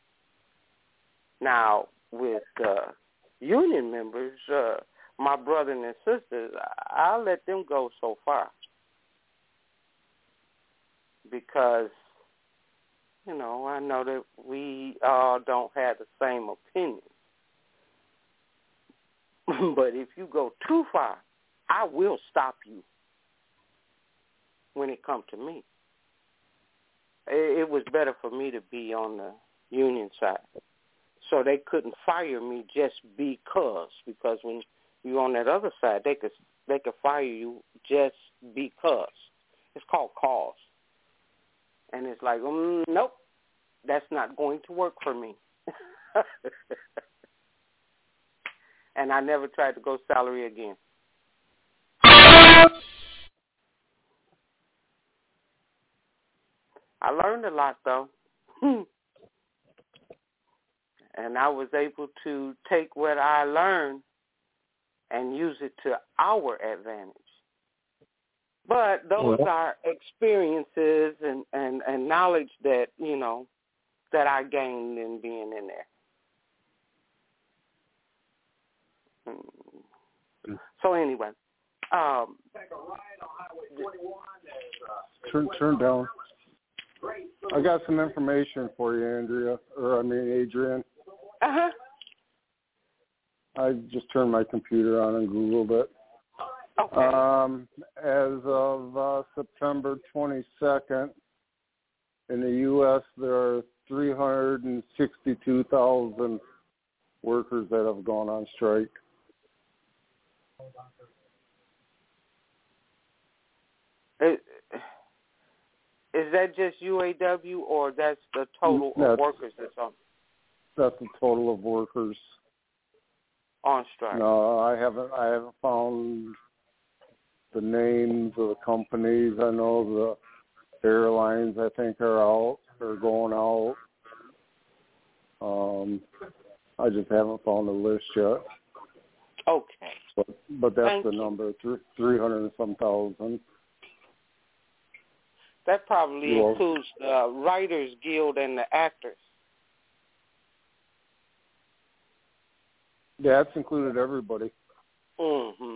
Now, with union members, my brothers and sisters, I'll let them go so far. Because, I know that we all don't have the same opinion. But if you go too far, I will stop you when it comes to me. It was better for me to be on the union side. So they couldn't fire me just because when you're on that other side, they could fire you just because. It's called cause. And it's like, nope, that's not going to work for me. And I never tried to go salary again. I learned a lot, though. And I was able to take what I learned and use it to our advantage. But those are experiences and knowledge that, that I gained in being in there. So anyway. Turn down. I got some information for you, Adrian. Uh-huh. I just turned my computer on and Googled it. Okay. As of September 22nd, in the U.S., there are 362,000 workers that have gone on strike. Is that just UAW, or that's the total of workers that's on? That's the total of workers on strike. No, I haven't found the names of the companies. I know the airlines, I think, are going out. I just haven't found the list yet. Okay. But that's the number, 300 and some thousand. That probably includes the Writers Guild and the actors. Yeah, that's included everybody. Mm-hmm.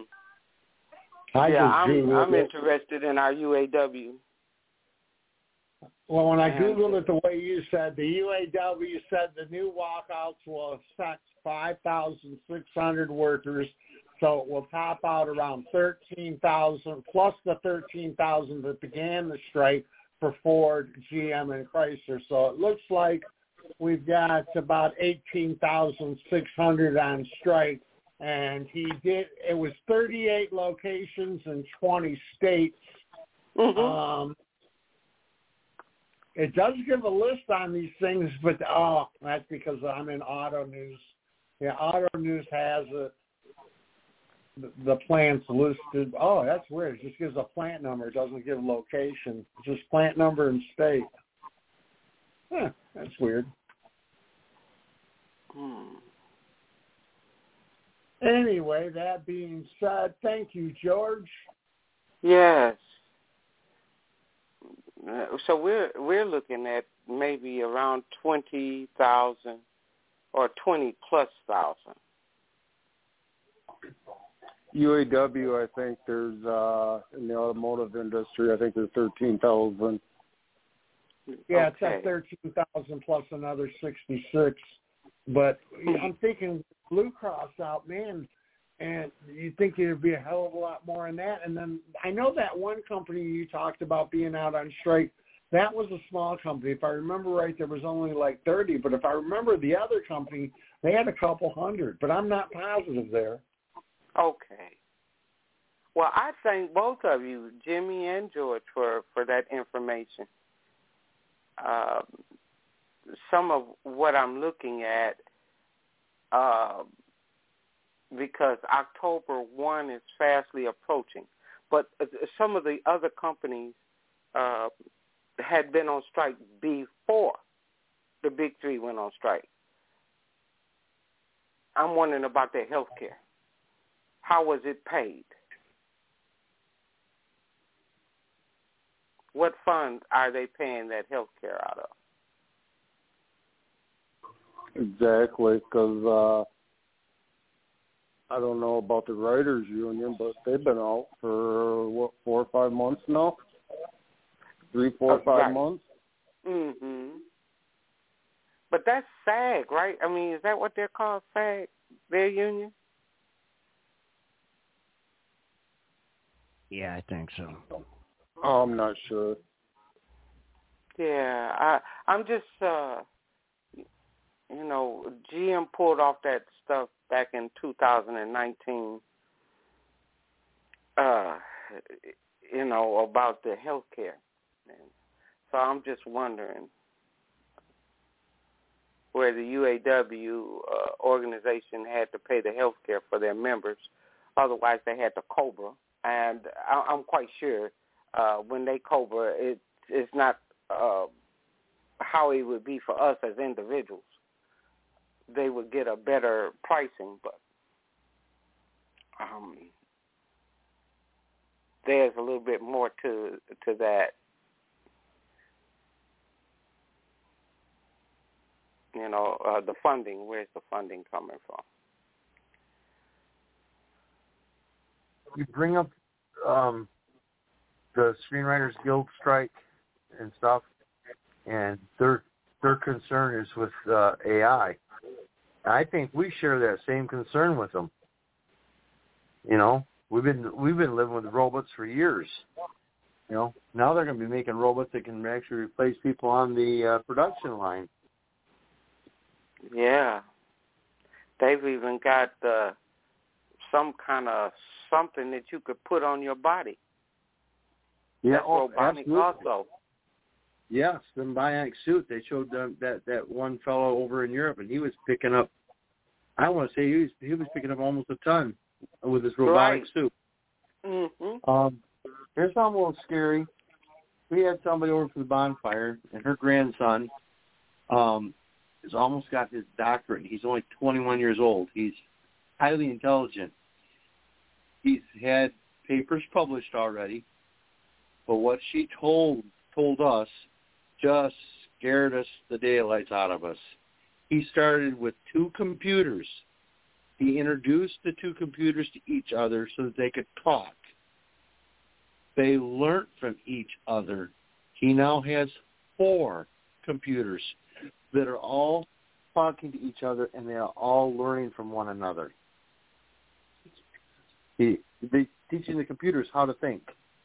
I'm interested in our UAW. Well, when I Googled it the way you said, the UAW said the new walkouts will affect 5,600 workers, so it will top out around 13,000, plus the 13,000 that began the strike for Ford, GM, and Chrysler. So it looks like we've got about 18,600 on strike, and it was 38 locations in 20 states. Mm-hmm. It does give a list on these things, but that's because I'm in Auto News. Yeah, Auto News has the plants listed. Oh, that's weird. It just gives a plant number. It doesn't give location. It's just plant number and state. That's weird. Anyway, that being said, thank you, George. Yes. So we're looking at maybe around 20,000 or 20,000+. UAW, I think there's in the automotive industry, I think there's 13,000. Yeah, it's at 13,000 plus another 66. But I'm thinking Blue Cross out, man, and you think there'd be a hell of a lot more in that. And then I know that one company you talked about being out on strike, that was a small company. If I remember right, there was only like 30. But if I remember the other company, they had a couple hundred. But I'm not positive there. Okay. Well, I thank both of you, Jimmy and George, for that information. Some of what I'm looking at, because October 1 is fastly approaching, but some of the other companies had been on strike before the big three went on strike. I'm wondering about their health care. How was it paid? What funds are they paying that health care out of? Exactly, because I don't know about the writers' union, but they've been out for, 4 or 5 months now? 3, 4, 5 months? Mm-hmm. But that's SAG, right? I mean, is that what they're called, SAG, their union? Yeah, I think so. I'm not sure. Yeah, I'm just, GM pulled off that stuff back in 2019, about the health care. So I'm just wondering where the UAW organization had to pay the health care for their members. Otherwise, they had to COBRA. And I'm quite sure when they COBRA, it's not how it would be for us as individuals. They would get a better pricing, but there's a little bit more to that. The funding, where's the funding coming from? You bring up the Screenwriters Guild strike and stuff, and their concern is with AI. I think we share that same concern with them. You know, we've been living with robots for years. You know, now they're going to be making robots that can actually replace people on the production line. Yeah. They've even got some kind of something that you could put on your body. Yeah, that's robotic also. Yes, the bionic suit. They showed that one fellow over in Europe, and he was picking up. I want to say he was picking up almost a ton with his robotic suit. Mm-hmm. Here's something a little scary. We had somebody over for the bonfire, and her grandson has almost got his doctorate. He's only 21 years old. He's highly intelligent. He's had papers published already, but what she told us just scared us the daylights out of us. He started with 2 computers. He introduced the 2 computers to each other so that they could talk. They learned from each other. He now has 4 computers that are all talking to each other, and they are all learning from one another. They teaching the computers how to think.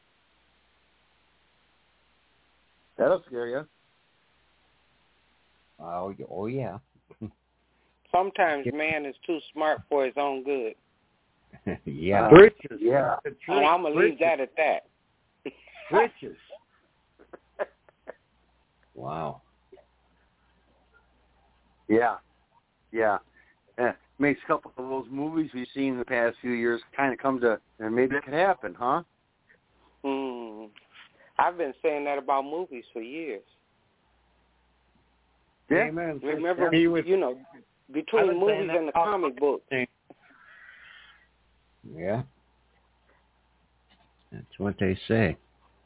That'll scare you. Oh yeah. Sometimes man is too smart for his own good. Yeah. Britches. Yeah. And I'm going to leave that at that. Britches. Wow. Yeah. Makes a couple of those movies we've seen in the past few years kind of come to, and maybe that could happen, huh? I've been saying that about movies for years. Yeah. Amen. Remember, between movies and the comic book. Yeah. That's what they say.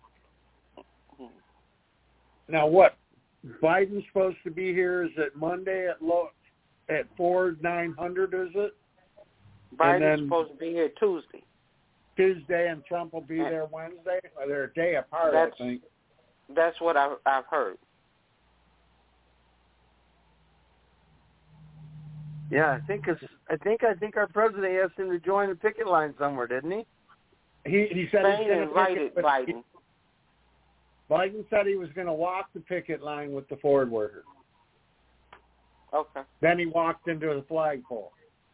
Now what? Biden's supposed to be here. Is it Monday at 4/900? Is it? Biden's supposed to be here Tuesday. Tuesday, and Trump will be there Wednesday. Or they're a day apart, I think. That's what I've heard. Yeah, I think our president asked him to join the picket line somewhere, didn't he? He said Spain invited Biden. Biden said he was going to walk the picket line with the Ford worker. Okay. Then he walked into the flagpole.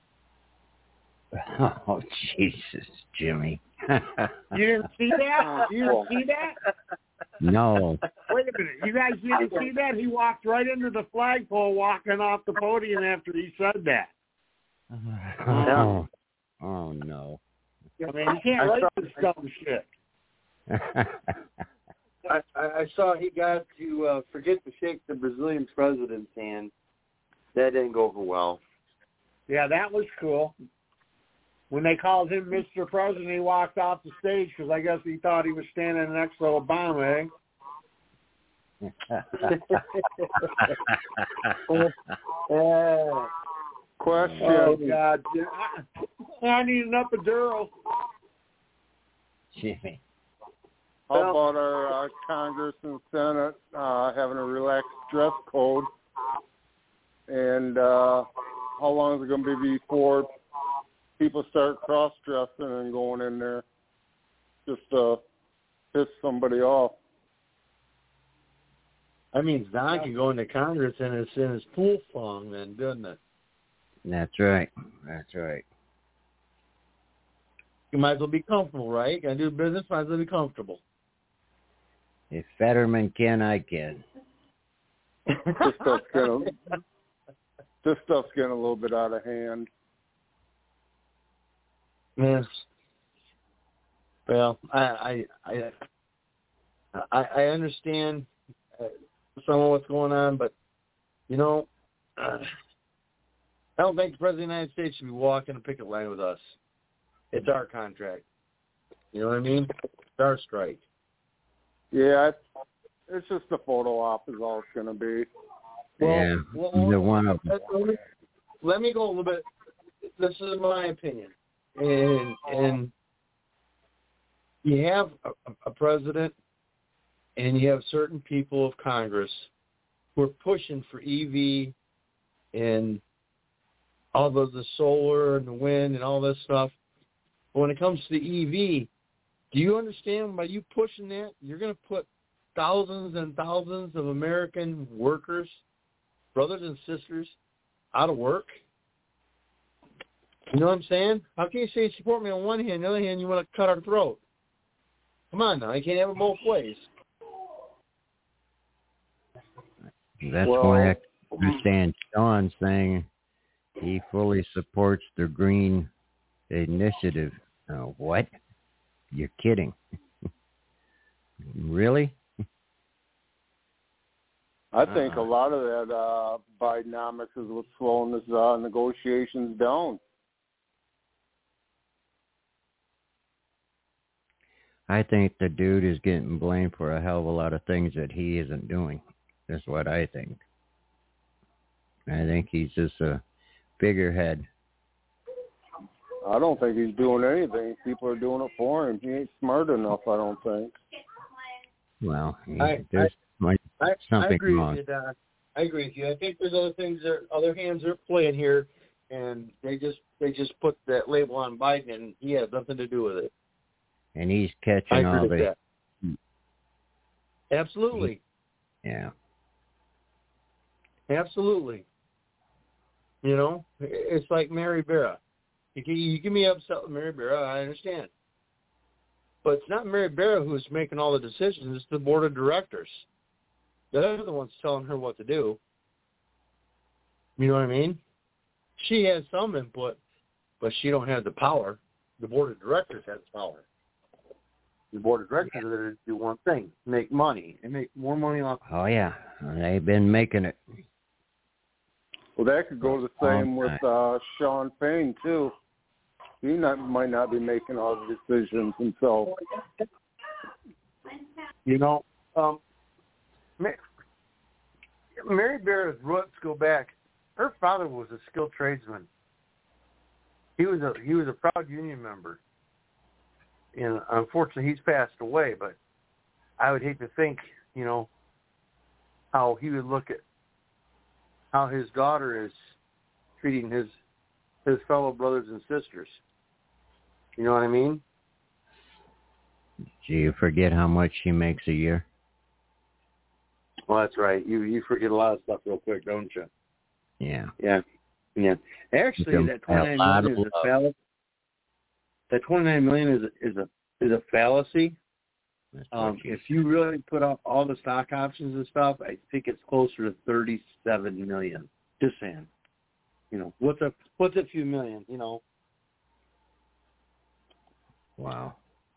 Oh, Jesus, Jimmy. You didn't see that? You didn't see that? No. Wait a minute. You guys didn't see that? He walked right into the flagpole walking off the podium after he said that. Oh no. I mean, you can't write this dumb shit. I saw he got to forget to shake the Brazilian president's hand. That didn't go over well. Yeah, that was cool. When they called him Mr. President, he walked off the stage because I guess he thought he was standing next to Obama, Question. Oh, God. I need an epidural. Jimmy. How about our Congress and Senate having a relaxed dress code? And how long is it going to be before people start cross-dressing and going in there just to piss somebody off? That means Don can go into Congress in his pool thong then, doesn't it? That's right. You might as well be comfortable, right? Got to do business, might as well be comfortable. If Fetterman can, I can. This stuff's getting a little bit out of hand. Yes. Well, I understand some of what's going on, but I don't think the President of the United States should be walking a picket line with us. It's our contract. You know what I mean? It's our strike. Yeah, it's just a photo op is all it's going to be. Yeah, the one of them. Let me go a little bit. This is my opinion. And you have a president and you have certain people of Congress we're pushing for EV and all of the solar and the wind and all this stuff. But when it comes to the EV, do you understand by you pushing that, you're going to put thousands and thousands of American workers, brothers and sisters, out of work? You know what I'm saying? How can you say you support me on one hand, on the other hand you want to cut our throat? Come on now, you can't have it both ways. That's why I understand Sean saying he fully supports the Green Initiative. What? You're kidding. Really? I think a lot of that Bidenomics is what's slowing this negotiations down. I think the dude is getting blamed for a hell of a lot of things that he isn't doing. That's what I think. I think he's just a figurehead. I don't think he's doing anything. People are doing it for him. He ain't smart enough, I don't think. Well, there's something agree wrong. with you, Don. I agree with you. I think there's other things, other hands are playing here, and they just put that label on Biden, and he has nothing to do with it. And he's catching all the... Absolutely. Yeah. Absolutely. You know, it's like Mary Barra. You give me upset with Mary Barra, I understand. But it's not Mary Barra who's making all the decisions. It's the board of directors. They're the ones telling her what to do. You know what I mean? She has some input, but she don't have the power. The board of directors has power. The board of directors are there to do one thing: make money and make more money off. Oh yeah, they've been making it. Well, that could go the same with Sean Payne too. He might not be making all the decisions himself. You know, Mary Barra's roots go back. Her father was a skilled tradesman. He was a proud union member. And unfortunately, he's passed away. But I would hate to think, you know, how he would look at how his daughter is treating his fellow brothers and sisters. You know what I mean? Do you forget how much she makes a year? Well, that's right. You forget a lot of stuff real quick, don't you? Yeah. Yeah. Yeah. Actually, that $29 million is a fallacy. That $29 million is a fallacy. If you really put up all the stock options and stuff, I think it's closer to $37 million. Just saying. You know, what's a few million? You know. Wow.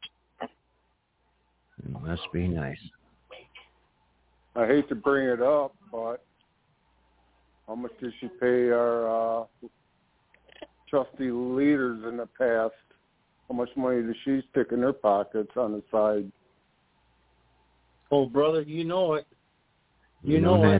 It must be nice. I hate to bring it up, but how much did she pay our trustee leaders in the past? How much money does she stick in their pockets on the side? Oh, brother, you know it. You know it.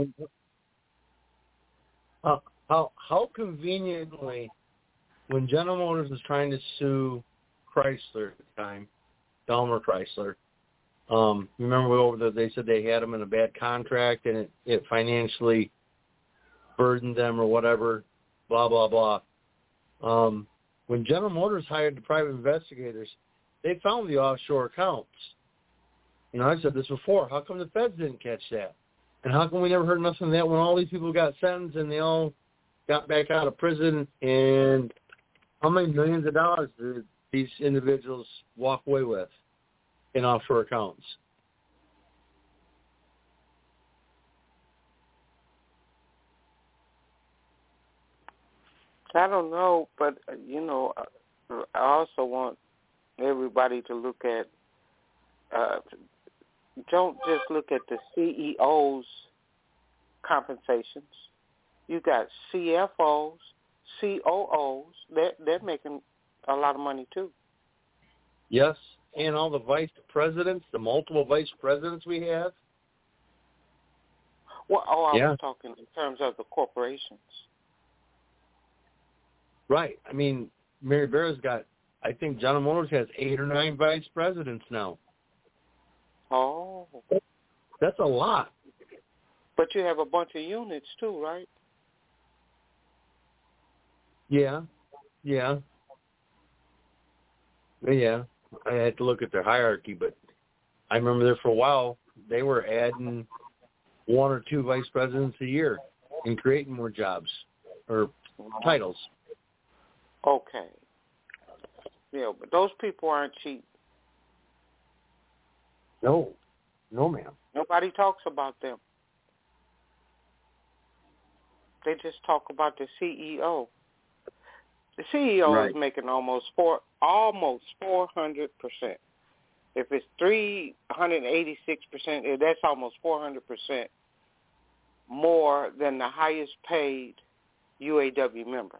How conveniently, when General Motors was trying to sue Chrysler at the time, Daimler Chrysler, remember they said they had them in a bad contract and it financially burdened them or whatever, blah, blah, blah. When General Motors hired the private investigators, they found the offshore accounts. You know, I said this before. How come the feds didn't catch that? And how come we never heard nothing of that when all these people got sentenced and they all got back out of prison? And how many millions of dollars did these individuals walk away with in offshore accounts? I don't know, but, you know, I also want everybody to look at, don't just look at the CEO's compensations. You got CFOs, COOs, they're making a lot of money too. Yes, and all the vice presidents, the multiple vice presidents we have. Well, I was talking in terms of the corporations. Right. I mean, Mary Barra's got, I think General Motors has 8 or 9 vice presidents now. Oh. That's a lot. But you have a bunch of units too, right? Yeah. I had to look at their hierarchy, but I remember there for a while they were adding 1 or 2 vice presidents a year and creating more jobs or titles. Okay. Yeah, but those people aren't cheap. No, ma'am. Nobody talks about them. They just talk about the CEO. The CEO is making almost 400%. If it's 386%, that's almost 400% more than the highest paid UAW member.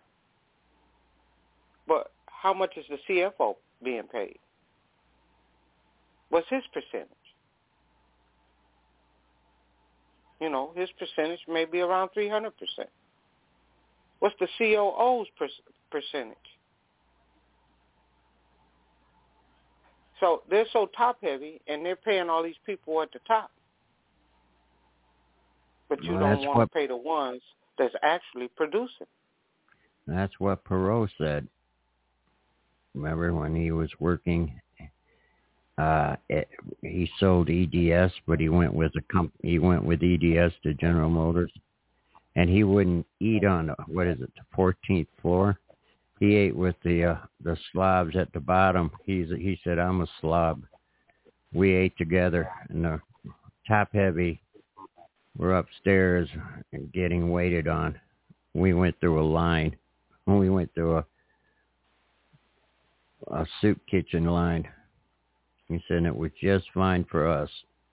But how much is the CFO being paid? What's his percentage? His percentage may be around 300%. What's the COO's percentage? So they're so top-heavy, and they're paying all these people at the top. But you don't want to pay the ones that's actually producing. That's what Perot said. Remember when he was working? He sold EDS, but he went with EDS to General Motors, and he wouldn't eat on the 14th floor. He ate with the slobs at the bottom. He said, "I'm a slob." We ate together, and the top heavy were upstairs and getting waited on. We went through a line. We went through a soup kitchen line. He said it was just fine for us.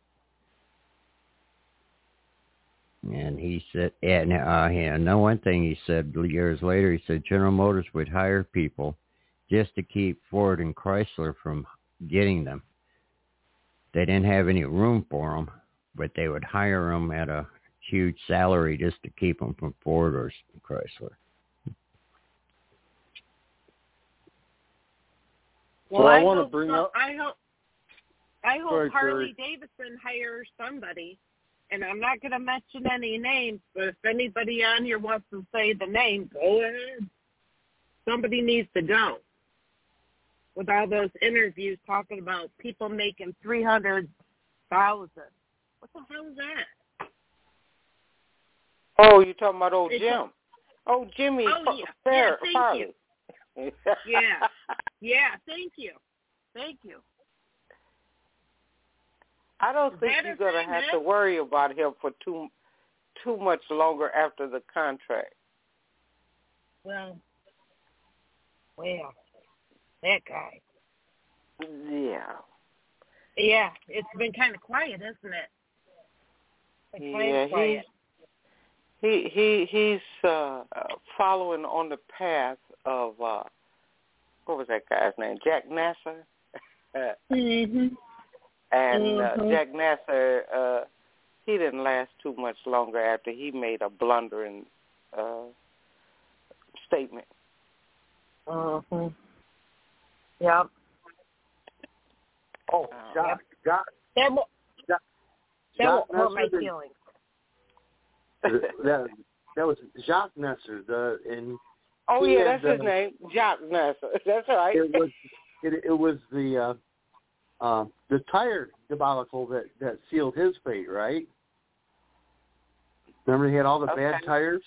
And he said, one thing he said years later, he said General Motors would hire people just to keep Ford and Chrysler from getting them. They didn't have any room for them, but they would hire them at a huge salary just to keep them from Ford or Chrysler. Well, I want to bring up. I hope Harley Davidson hires somebody, and I'm not going to mention any names, but if anybody on here wants to say the name, go ahead. Somebody needs to go. With all those interviews talking about people making $300,000. What the hell is that? Oh, you're talking about old Jim. Jimmy. Oh, yeah. Thank you. Yeah, thank you. I don't think you're going to have to worry about him for too much longer after the contract. Well, that guy. Yeah. Yeah, it's been kind of quiet, isn't it? Quiet. He's following on the path of what was that guy's name? Jack Nasser. Mm-hmm. And Jack Nasser, he didn't last too much longer after he made a blundering statement. Mm-hmm. Yep. Oh, Jack. That will hurt my feelings. That was Jacques Nasser. That's his name, Jacques Nasser. That's right. It was the tire debacle that sealed his fate, right? Remember he had all the bad tires?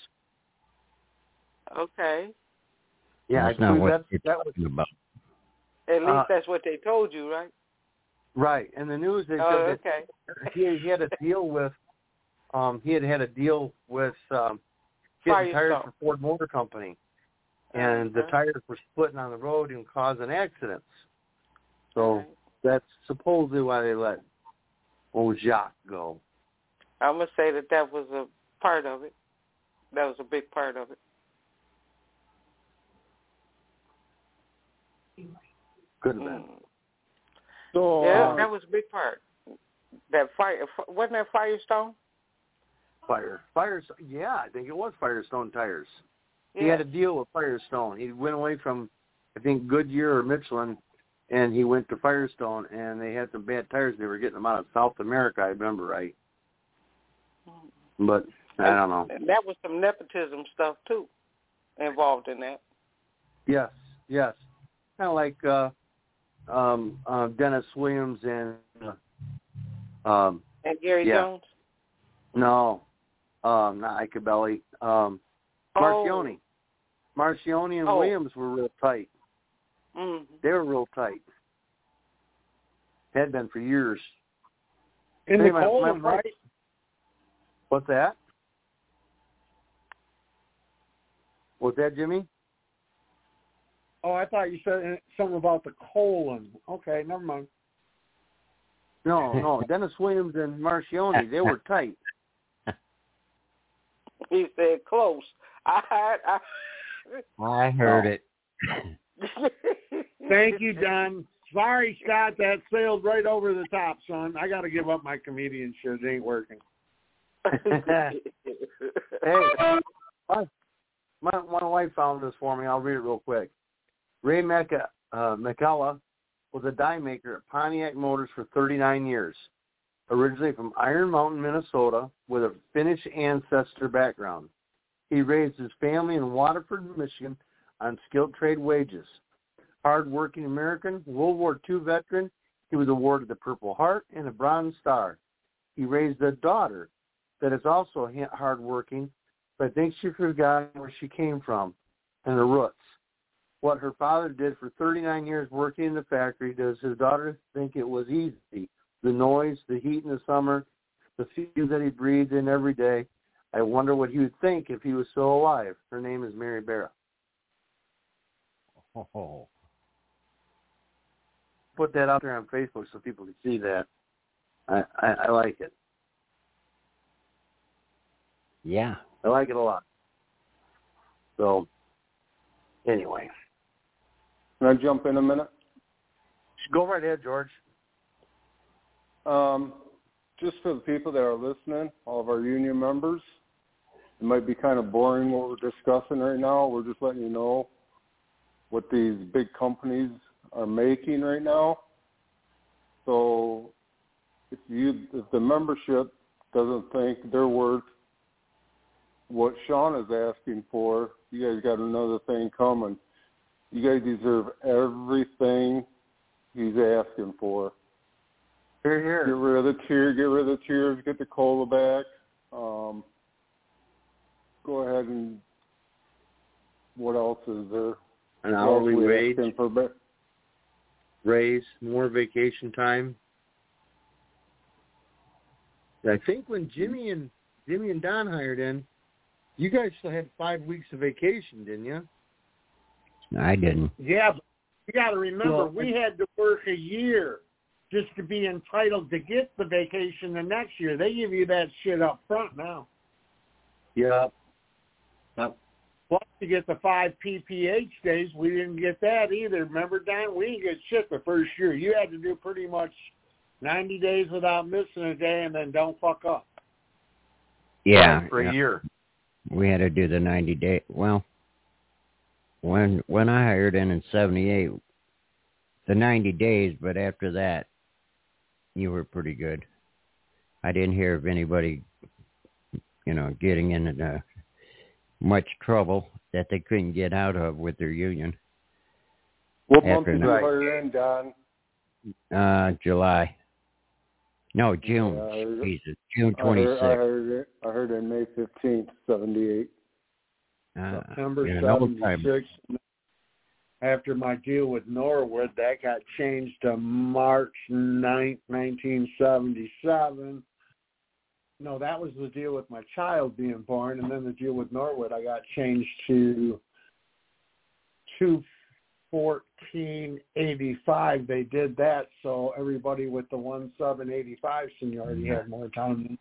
Okay. Yeah, that's not what you're talking about. At least that's what they told you, right? Right. In the news they said that he had a deal with had a deal with getting tires for Ford Motor Company. And the tires were splitting on the road and causing accidents. So that's supposedly why they let old Jacques go. I'm going to say that was a part of it. That was a big part of it. Could have been. So, that was a big part. That wasn't that Firestone? Yeah, I think it was Firestone tires. Yeah. He had a deal with Firestone. He went away from, I think, Goodyear or Michelin, and he went to Firestone, and they had some bad tires. They were getting them out of South America, I remember right. But I don't know. And that was some nepotism stuff too involved in that. Yes. Kind of like Dennis Williams and Gary Jones. No, not Icabelli. Marcioni. Marcioni and Williams were real tight. Mm-hmm. They were real tight. Had been for years. In the colon, right? What's that? What's that, Jimmy? Oh, I thought you said something about the colon. Okay, never mind. No. Dennis Williams and Marcioni, they were tight. He said close. I heard it. Thank you, Don. Sorry, Scott, that sailed right over the top, son. I got to give up my comedian shit. It ain't working. Hey, my wife found this for me. I'll read it real quick. Ray McCullough was a die maker at Pontiac Motors for 39 years. Originally from Iron Mountain, Minnesota, with a Finnish ancestor background. He raised his family in Waterford, Michigan, on skilled trade wages. Hard-working American, World War II veteran, he was awarded the Purple Heart and a Bronze Star. He raised a daughter that is also hard-working, but thinks she forgot where she came from and the roots. What her father did for 39 years working in the factory, does his daughter think it was easy? The noise, the heat in the summer, the fumes that he breathed in every day. I wonder what he would think if he was still alive. Her name is Mary Barra. Oh. Put that out there on Facebook so people can see that. I like it. Yeah. I like it a lot. So, anyway. Can I jump in a minute? Go right ahead, George. Just for the people that are listening, all of our union members, it might be kind of boring what we're discussing right now. We're just letting you know what these big companies are making right now. So if the membership doesn't think they're worth what Sean is asking for, you guys got another thing coming. You guys deserve everything he's asking for. Hear, hear. Get rid of the tiers, get the COLA back. Go ahead and what else is there? An hourly wage. Raise, more vacation time. I think when Jimmy and Don hired in, you guys still had 5 weeks of vacation, didn't you? I didn't. Yeah, but you got to remember, we had to work a year just to be entitled to get the vacation the next year. They give you that shit up front now. Yeah. Plus, to get the 5 PPH days, we didn't get that either. Remember, Don? We didn't get shit the first year. You had to do pretty much 90 days without missing a day and then don't fuck up. Yeah. For a year. We had to do the 90-day. Well, when I hired in 78, the 90 days, but after that, you were pretty good. I didn't hear of anybody, getting into much trouble that they couldn't get out of with their union. What month did you hire in, Don? July. No, June. Jesus, June 26th. I heard it May 15th, 78. September 76. After my deal with Norwood, that got changed to March 9th, 1977. No, that was the deal with my child being born, and then the deal with Norwood, I got changed to 2/14/85. They did that, so everybody with the 1/7/85 seniority had more time.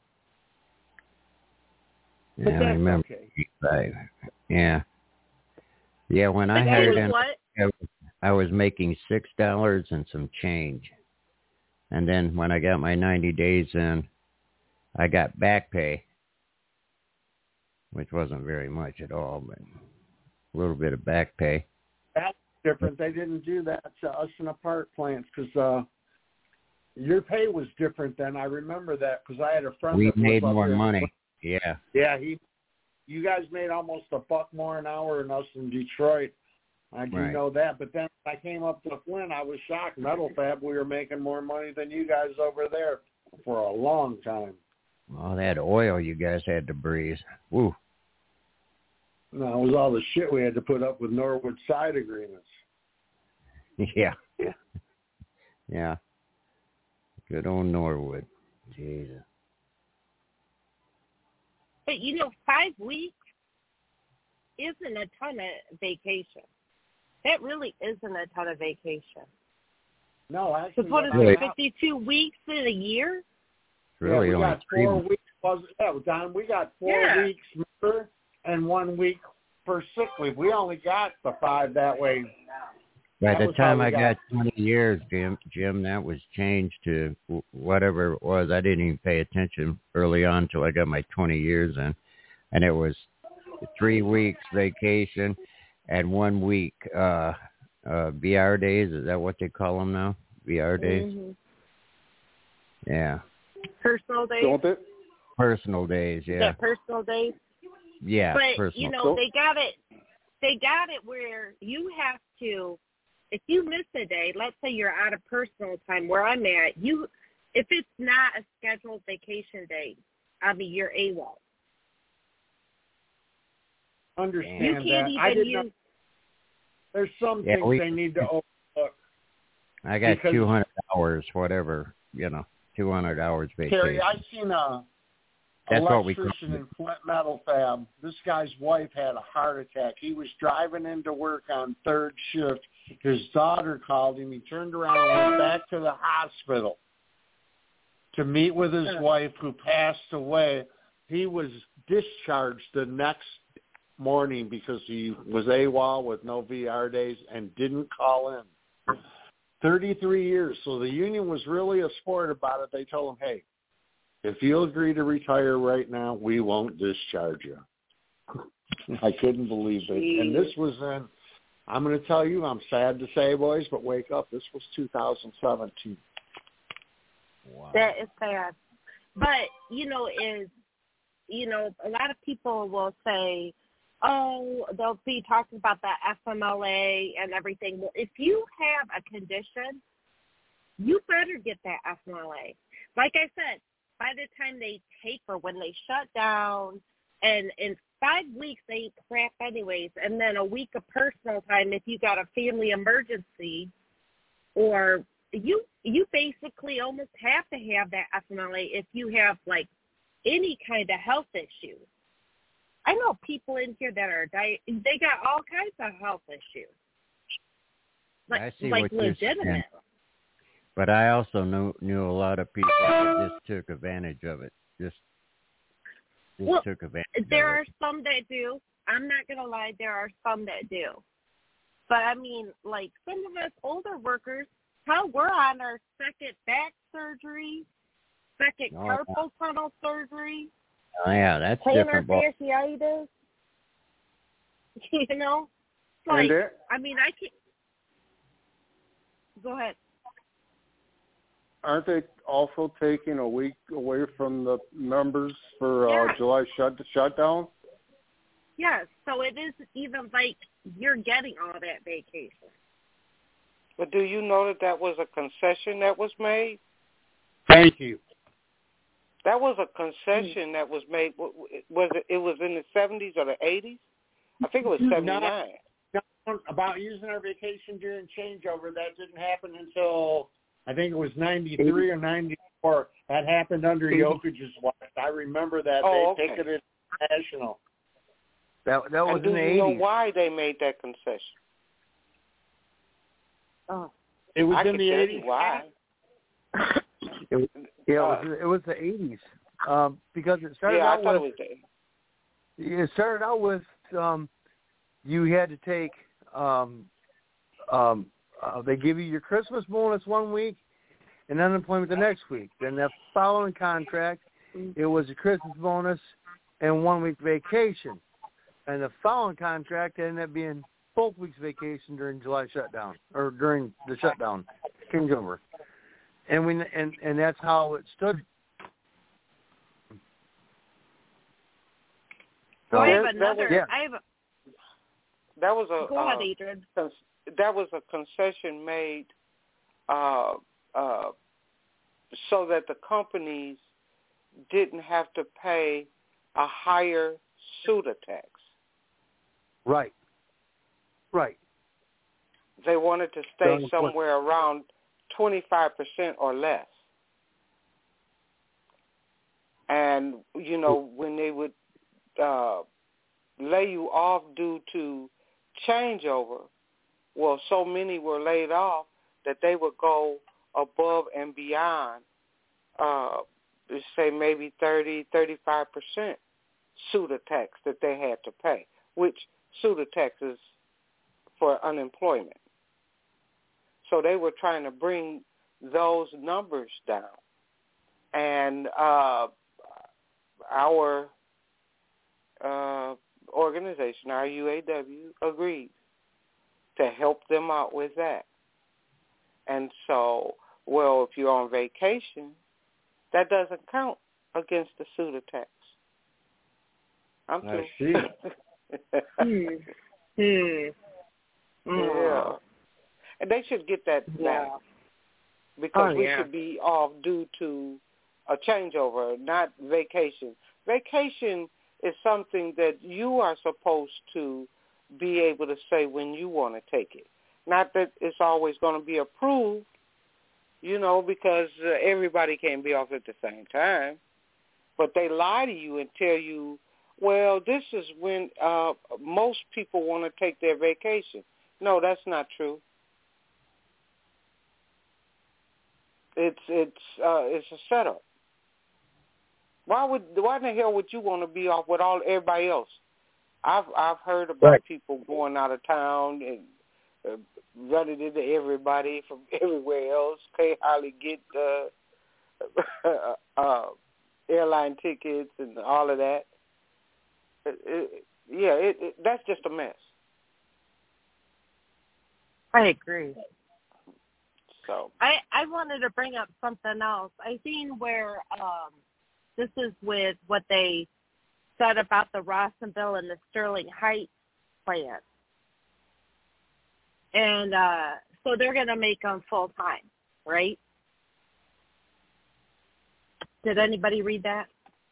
But Yeah, I remember. Okay. Yeah. Yeah, when I hired in, what? I was making $6 and some change. And then when I got my 90 days in, I got back pay, which wasn't very much at all, but a little bit of back pay. That's different. They didn't do that to us in apart plants because your pay was different then. I remember that because I had a friend We that made was up more there. money. Yeah. Yeah, you guys made almost $1 more an hour than us in Detroit. I do know that. But then when I came up to Flint, I was shocked. Metal Fab, we were making more money than you guys over there for a long time. All that oil you guys had to breathe. Woo. No, it was all the shit we had to put up with Norwood side agreements. Yeah. Yeah. Good old Norwood. Jesus. But 5 weeks isn't a ton of vacation. That really isn't a ton of vacation. No, actually. So what is it, 52 weeks in a year? Really, we only got 4 weeks. Don, we got 4 weeks, remember, and 1 week for sick leave. We only got the 5 that way. By the time I got 20 years, Jim, that was changed to whatever it was. I didn't even pay attention early on until I got my 20 years in. And it was 3 weeks vacation and 1 week VR days. Is that what they call them now? VR days? Mm-hmm. Yeah. Personal days? Personal days, yeah. Yeah, personal days. Yeah, but personal. they got it where you have to, if you miss a day, let's say you're out of personal time where I'm at, if it's not a scheduled vacation day, you're AWOL. Understand you can't that. Even use. There's some things they need to overlook. I got 200 hours, whatever, 200 hours vacation. Terry, I seen a electrician in Flint Metal Fab. This guy's wife had a heart attack. He was driving into work on third shift. His daughter called him. He turned around and went back to the hospital to meet with his wife who passed away. He was discharged the next morning because he was AWOL with no VR days and didn't call in. 33 years. So the union was really a sport about it. They told him, hey, if you'll agree to retire right now, we won't discharge you. I couldn't believe it. And this was in, I'm going to tell you, I'm sad to say, boys, but wake up. This was 2017. Wow. That is sad. But, a lot of people will say, they'll be talking about the FMLA and everything. Well, if you have a condition, you better get that FMLA. Like I said, by the time they taper, when they shut down, and in 5 weeks they eat crap anyways, and then a week of personal time if you got a family emergency, or you basically almost have to have that FMLA if you have like any kind of health issue. I know people in here that are they got all kinds of health issues, like legitimate. But I also knew a lot of people that just took advantage of it. Just took advantage of it. There are some that do. I'm not going to lie. There are some that do. But, like some of us older workers, we're on our second back surgery, second carpal tunnel surgery. Oh, yeah, that's different. Plantar fasciitis. Like, I can't. Go ahead. Aren't they also taking a week away from the members for July shutdown? Yes, so it is even like you're getting all that vacation. But do you know that was a concession that was made? Thank you. That was a concession that was made. Was it? It was in the 70s or the 80s? I think it was 79. No, about using our vacation during changeover, that didn't happen until I think it was 93 or 94. That happened under Jokic's watch. I remember that. They ticketed national. That was in the 80s. Do you know why they made that concession? Oh, it was in the 80s. Why? It was the 80s because it started out with. It started out with you had to take. They give you your Christmas bonus 1 week and unemployment the next week. Then the following contract, it was a Christmas bonus and 1 week vacation. And the following contract ended up being both weeks vacation during July shutdown or during the shutdown changeover. And that's how it stood. So I have another. That was a. Go ahead, Adrian. That was a concession made, so that the companies didn't have to pay a higher SUTA tax. Right. They wanted to stay somewhere around 25% or less. And, you know, when they would lay you off due to changeover, well, so many were laid off that they would go above and beyond, say maybe 30, 35% SUTA tax that they had to pay, which SUTA tax is for unemployment. So they were trying to bring those numbers down. And our organization, our UAW, agreed to help them out with that. And so, well, if you're on vacation, that doesn't count against the SUTA tax. I see. Yeah. And they should get that now, because we could be off due to a changeover, not vacation. Vacation is something that you are supposed to be able to say when you want to take it. Not that it's always going to be approved, you know, because everybody can't be off at the same time. But they lie to you and tell you, well, this is when most people want to take their vacation. No, that's not true. It's a setup. Why in the hell would you want to be off with everybody else? I've heard about people going out of town and running into everybody from everywhere else. Can't hardly get airline tickets and all of that. That's just a mess. I agree. So I wanted to bring up something else. I seen where this is with what they said about the Rossville and the Sterling Heights plant. And so they're going to make them full-time, right? Did anybody read that?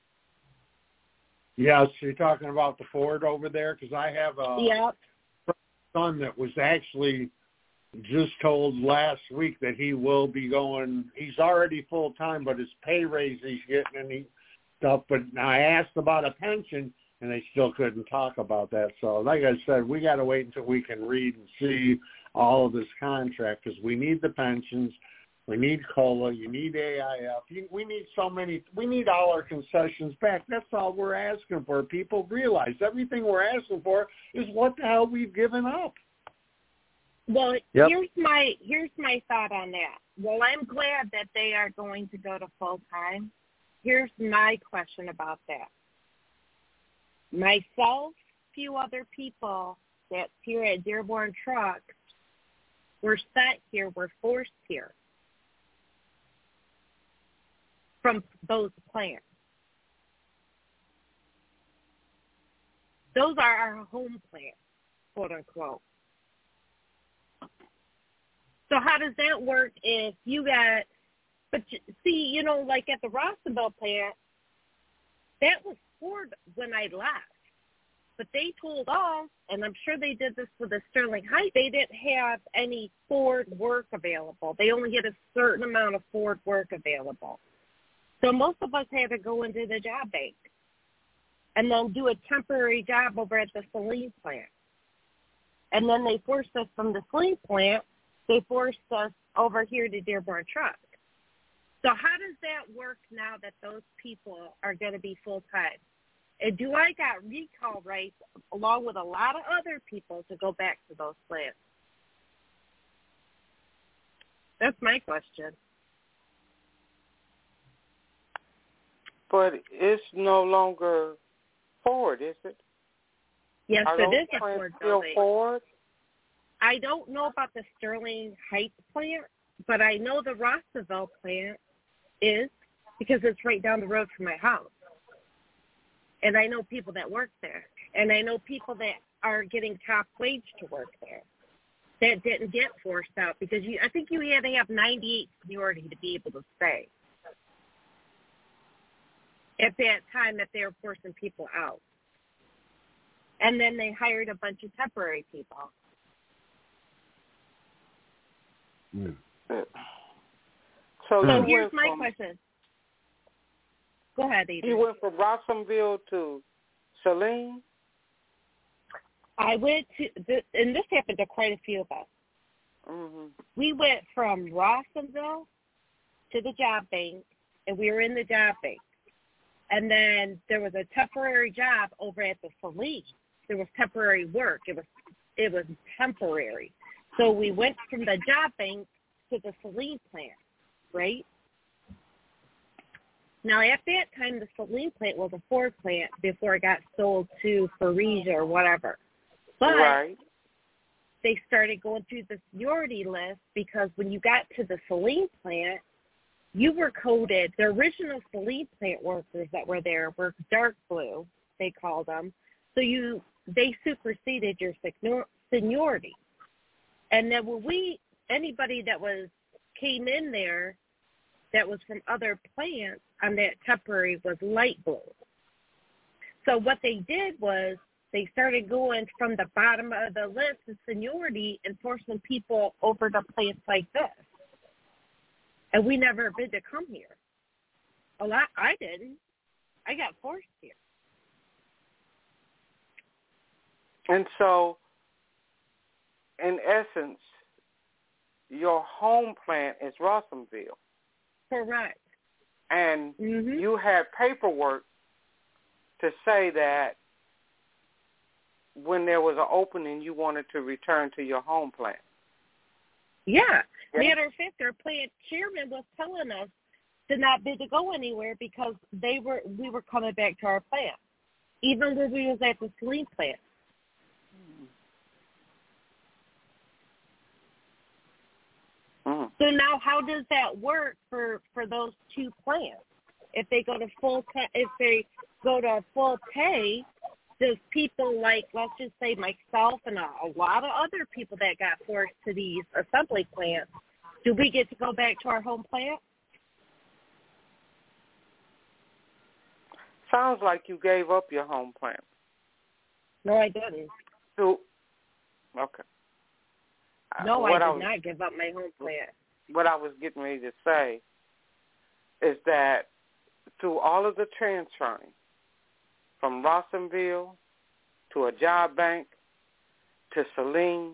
Yes, you're talking about the Ford over there, because I have a son that was actually just told last week that he will be going. He's already full-time, but his pay raise he's getting and stuff. But I asked about a pension, and they still couldn't talk about that. So like I said, we got to wait until we can read and see all of this contract, because we need the pensions. We need COLA. You need AIF. We need so many. We need all our concessions back. That's all we're asking for. People realize everything we're asking for is what the hell we've given up. Well, here's my thought on that. Well, I'm glad that they are going to go to full-time. Here's my question about that. Myself, few other people that's here at Dearborn Truck were sent here, were forced here from those plants. Those are our home plants, quote unquote. So how does that work if you got, but see, you know, like at the Rossville plant, that was Ford when I left. But they told all, and I'm sure they did this with the Sterling Heights, they didn't have any Ford work available. They only had a certain amount of Ford work available. So most of us had to go into the job bank and then do a temporary job over at the Saline plant. And then they forced us from the Saline plant, they forced us over here to Dearborn Truck. So how does that work now that those people are going to be full-time? And do I got recall rights along with a lot of other people to go back to those plants? That's my question. But it's no longer Ford, is it? Yes, it is a Ford building. Ford? I don't know about the Sterling Heights plant, but I know the Rossville plant is, because it's right down the road from my house. And I know people that work there. And I know people that are getting top wage to work there that didn't get forced out because I think you had to have 98 seniority to be able to stay at that time that they were forcing people out. And then they hired a bunch of temporary people. So here's my question. Go ahead, Adrian. You went from Rossumville to Saline? I went to, and this happened to quite a few of us. Mm-hmm. We went from Rossumville to the job bank, and we were in the job bank. And then there was a temporary job over at the Saline. There was temporary work. It was temporary. So we went from the job bank to the Saline plant, right? Now, at that time, the Saline plant was a Ford plant before it got sold to Farisia or whatever. But they started going through the seniority list because when you got to the Saline plant, you were coded. The original Saline plant workers that were there were dark blue, they called them. So they superseded your seniority. And then anybody that came in there that was from other plants on that temporary was light blue. So what they did was they started going from the bottom of the list of seniority and forcing people over to plants like this. And we never bid to come here. I didn't. I got forced here. And so, in essence, your home plant is Rossumville. Correct. And you had paperwork to say that when there was an opening, you wanted to return to your home plant. Yeah. Matter of fact, our plant chairman was telling us to not bid to go anywhere because we were coming back to our plant, even when we was at the Saline plant. So now, how does that work for those two plants? If they go to full pay, does people like, let's just say myself and a lot of other people that got forced to these assembly plants, do we get to go back to our home plant? Sounds like you gave up your home plant. No, I didn't. So, okay. No, I did not give up my home plant. What I was getting ready to say is that through all of the transferring from Rossumville to a job bank to Saline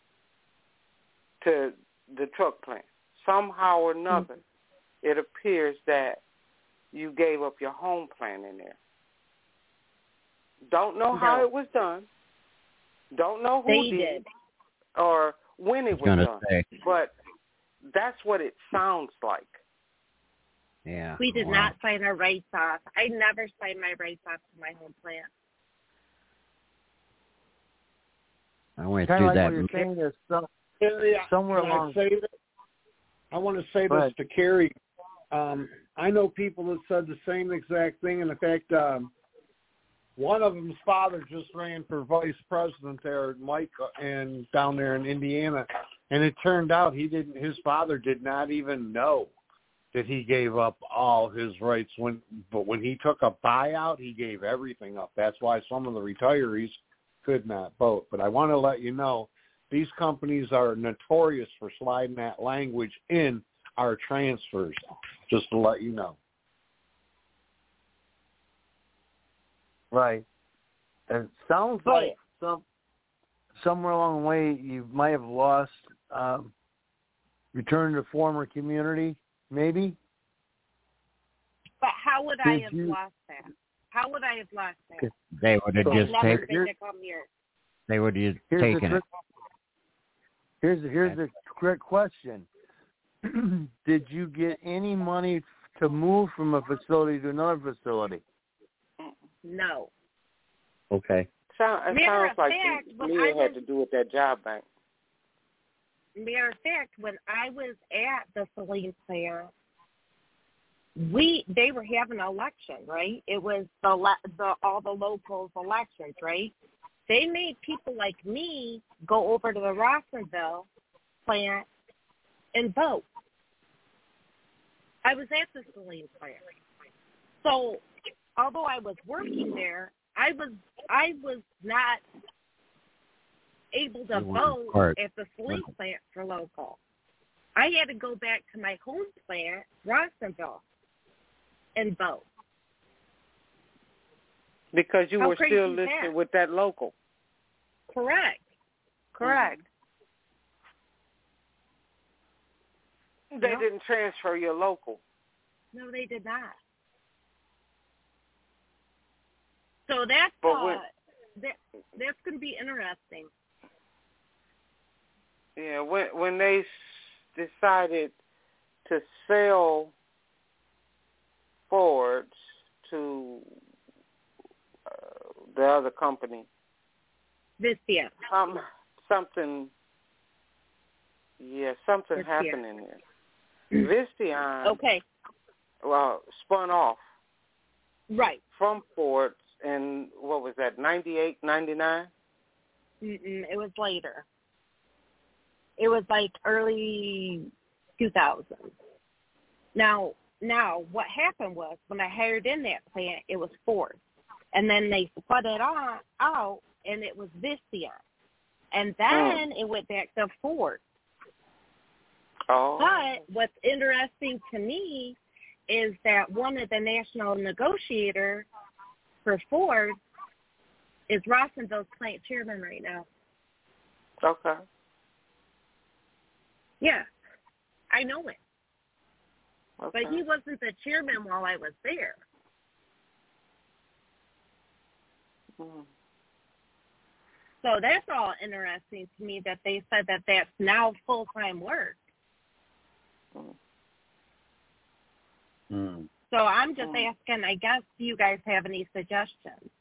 to the truck plant, somehow or another, it appears that you gave up your home plant in there. Don't know how it was done. Don't know who did or when it was done. But that's what it sounds like. Yeah. We did not sign our rights off. I never signed my rights off to my home plant. I went through that. What you're saying is somewhere along. I want to say this to Carrie. I know people that said the same exact thing. And in fact, one of them's father just ran for vice president there, Mike, and down there in Indiana. And it turned out his father did not even know that he gave up all his rights. But when he took a buyout, he gave everything up. That's why some of the retirees could not vote. But I want to let you know, these companies are notorious for sliding that language in our transfers, just to let you know. Right. It sounds like somewhere along the way you might have lost return to former community, maybe? But how would I have lost that? How would I have lost that? They would have just taken to come here. They would have taken it. Here's the correct question. Did you get any money to move from a facility to another facility? No. Okay. It sounds like you had to do with that job bank. Matter of fact, when I was at the Saline plant, they were having an election, right? It was all the locals elections, right? They made people like me go over to the Rossmanville plant and vote. I was at the Saline plant. So although I was working there, I was not able to vote at the Saline plant for local. I had to go back to my home plant, Rossmanville, and vote. Because you were still listed with that local. Correct. They didn't transfer your local. No, they did not. So that's going to be interesting. Yeah, when they decided to sell Fords to the other company, Vistia. Something happened in there. Vistion, spun off, right, from Ford, and what was that, 98, 99? It was later. It was like early 2000s. Now, what happened was when I hired in that plant, it was Ford, and then they spun it out, and it was Vistion, and then it went back to Ford. Oh. But what's interesting to me is that one of the national negotiators for Ford is Rossmanville's plant chairman right now. Okay. Yeah, I know it. Okay. But he wasn't the chairman while I was there. Mm-hmm. So that's all interesting to me that they said that that's now full-time work. Mm. So I'm just asking, I guess, do you guys have any suggestions?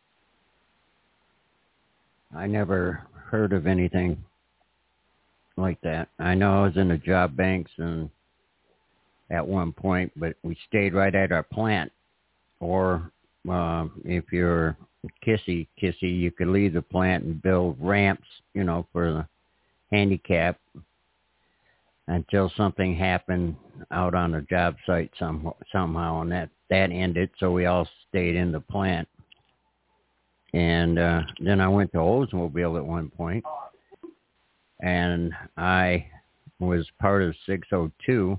I never heard of anything like that. I know I was in the job banks and at one point, but we stayed right at our plant. Or if you're kissy, you could leave the plant and build ramps, for the handicap until something happened out on a job site somehow, and that ended, so we all stayed in the plant. And then I went to Oldsmobile at one point, and I was part of 602,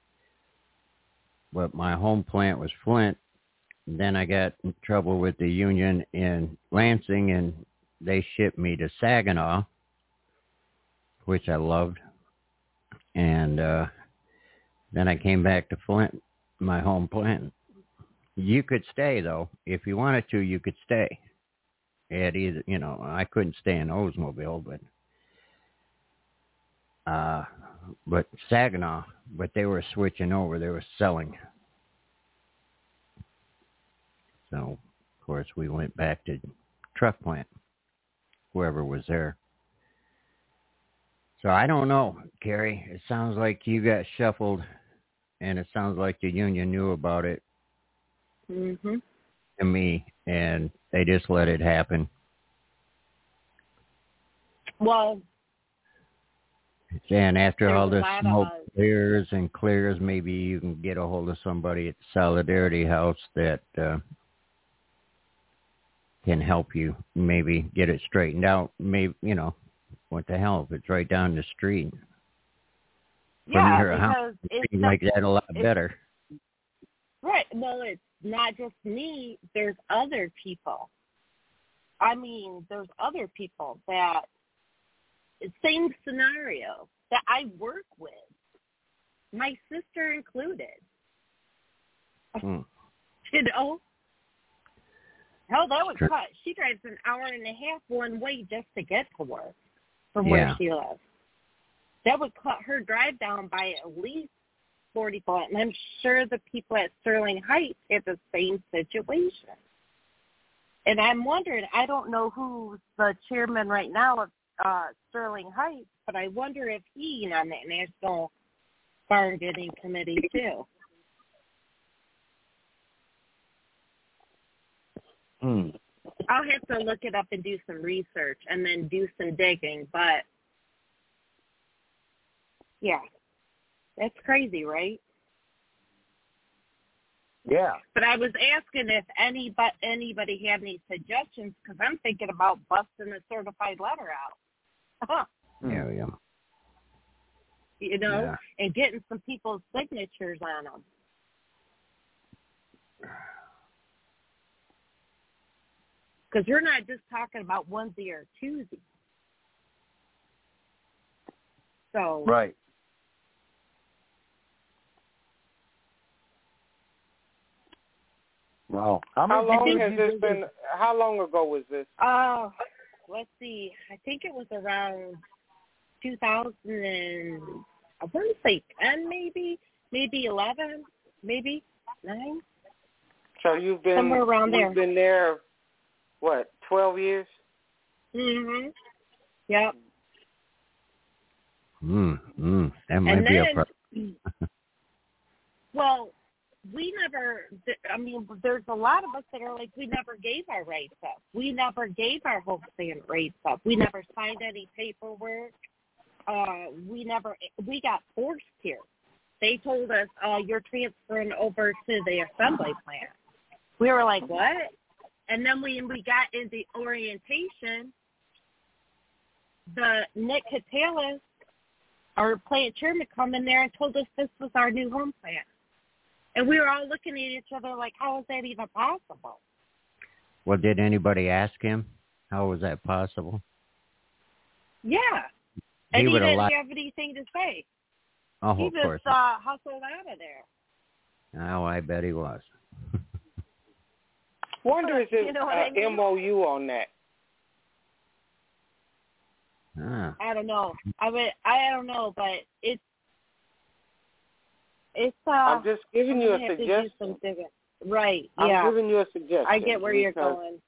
but my home plant was Flint. And then I got in trouble with the union in Lansing, and they shipped me to Saginaw, which I loved. And then I came back to Flint, my home plant. You could stay, though. If you wanted to, you could stay. At either, I couldn't stay in Oldsmobile, but Saginaw, but they were switching over. They were selling. So, of course, we went back to truck plant, whoever was there. So I don't know, Carrie. It sounds like you got shuffled, and it sounds like the union knew about it. Mm-hmm. To me, and they just let it happen. Well, and after all this smoke clears, maybe you can get a hold of somebody at Solidarity House that can help you maybe get it straightened out. Maybe, what the hell, if it's right down the street from your house, it's like that a lot better. Right. Well, it's not just me. There's other people. I mean, there's other people that, same scenario, that I work with, my sister included. Hell, that would cut. She drives an hour and a half one way just to get to work from where she lives. That would cut her drive down by at least 40 minutes. And I'm sure the people at Sterling Heights have the same situation. And I'm wondering, I don't know who's the chairman right now of Sterling Heights, but I wonder if he's on that National Bargaining Committee too. I'll have to look it up and do some research and then do some digging. But, yeah, that's crazy, right? Yeah. But I was asking if anybody had any suggestions because I'm thinking about busting a certified letter out. Yeah. You know, and getting some people's signatures on them. Because you're not just talking about onesie or twosie. So. Right. Wow. How long has this been? How long ago was this? Let's see. I think it was around 2000 and I want to say 10, maybe 11, maybe 9. So you've been somewhere around there. You've been there, what, 12 years? Mhm. Yep. That might be a problem. Well, we never, I mean, there's a lot of us that are like, we never gave our rates up. We never gave our homestead rates up. We never signed any paperwork. We got forced here. They told us, you're transferring over to the assembly plant. We were like, what? And then when we got into orientation, Nick Katalis, our plant chairman, come in there and told us this was our new home plant. And we were all looking at each other like, how is that even possible? Well, did anybody ask him? How was that possible? Yeah. And he didn't have anything to say. Oh, he of just course. hustled out of there. Oh, I bet he was. Wonder if there's MOU on that. I don't know. I don't know, but it's. I'm just giving you a suggestion. Right. I'm Yeah. giving you a suggestion. I get where you're going.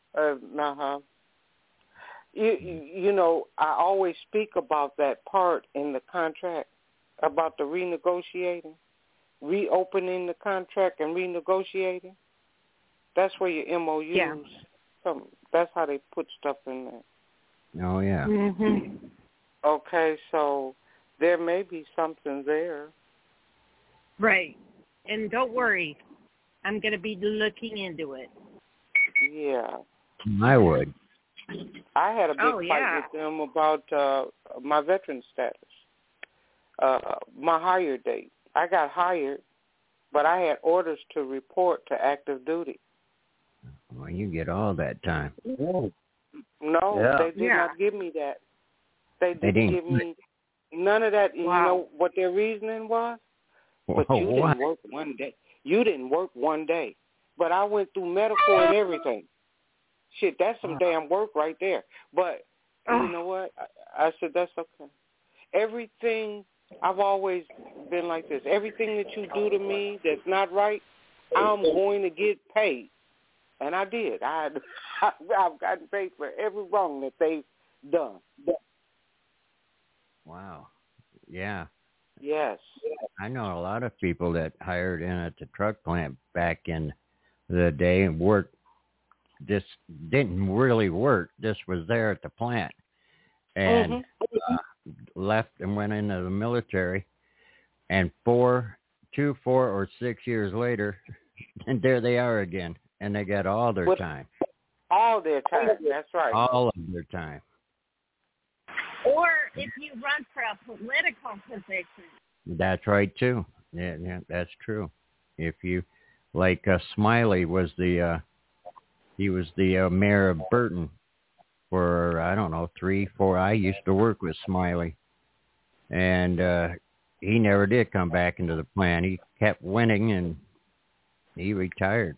You know, I always speak about that part in the contract about the renegotiating, reopening the contract and renegotiating. That's where your MOUs come. That's how they put stuff in there. Oh, yeah. Mm-hmm. Okay, so there may be something there. Right. And don't worry. I'm going to be looking into it. Yeah. I would. I had a big fight with them about my veteran status, my hire date. I got hired, but I had orders to report to active duty. Well, you get all that time. No, they did not give me that. They didn't give me none of that. Wow. You know what their reasoning was? But you didn't work one day. You didn't work one day. But I went through medical and everything. Shit, that's some damn work right there. But you know what? I said, that's okay. Everything, I've always been like this. Everything that you do to me that's not right, I'm going to get paid. And I did. I've gotten paid for every wrong that they've done. Wow. Yeah. Yes. I know a lot of people that hired in at the truck plant back in the day and worked. This didn't really work. This was there at the plant. And left and went into the military. And 4 or 6 years later, and there they are again. And they got all their time. All their time, that's right. All of their time. Or if you run for a political position. That's right, too. Yeah, that's true. If you, like Smiley was he was the mayor of Burton for, I don't know, 3, 4. I used to work with Smiley. And he never did come back into the plant. He kept winning, and he retired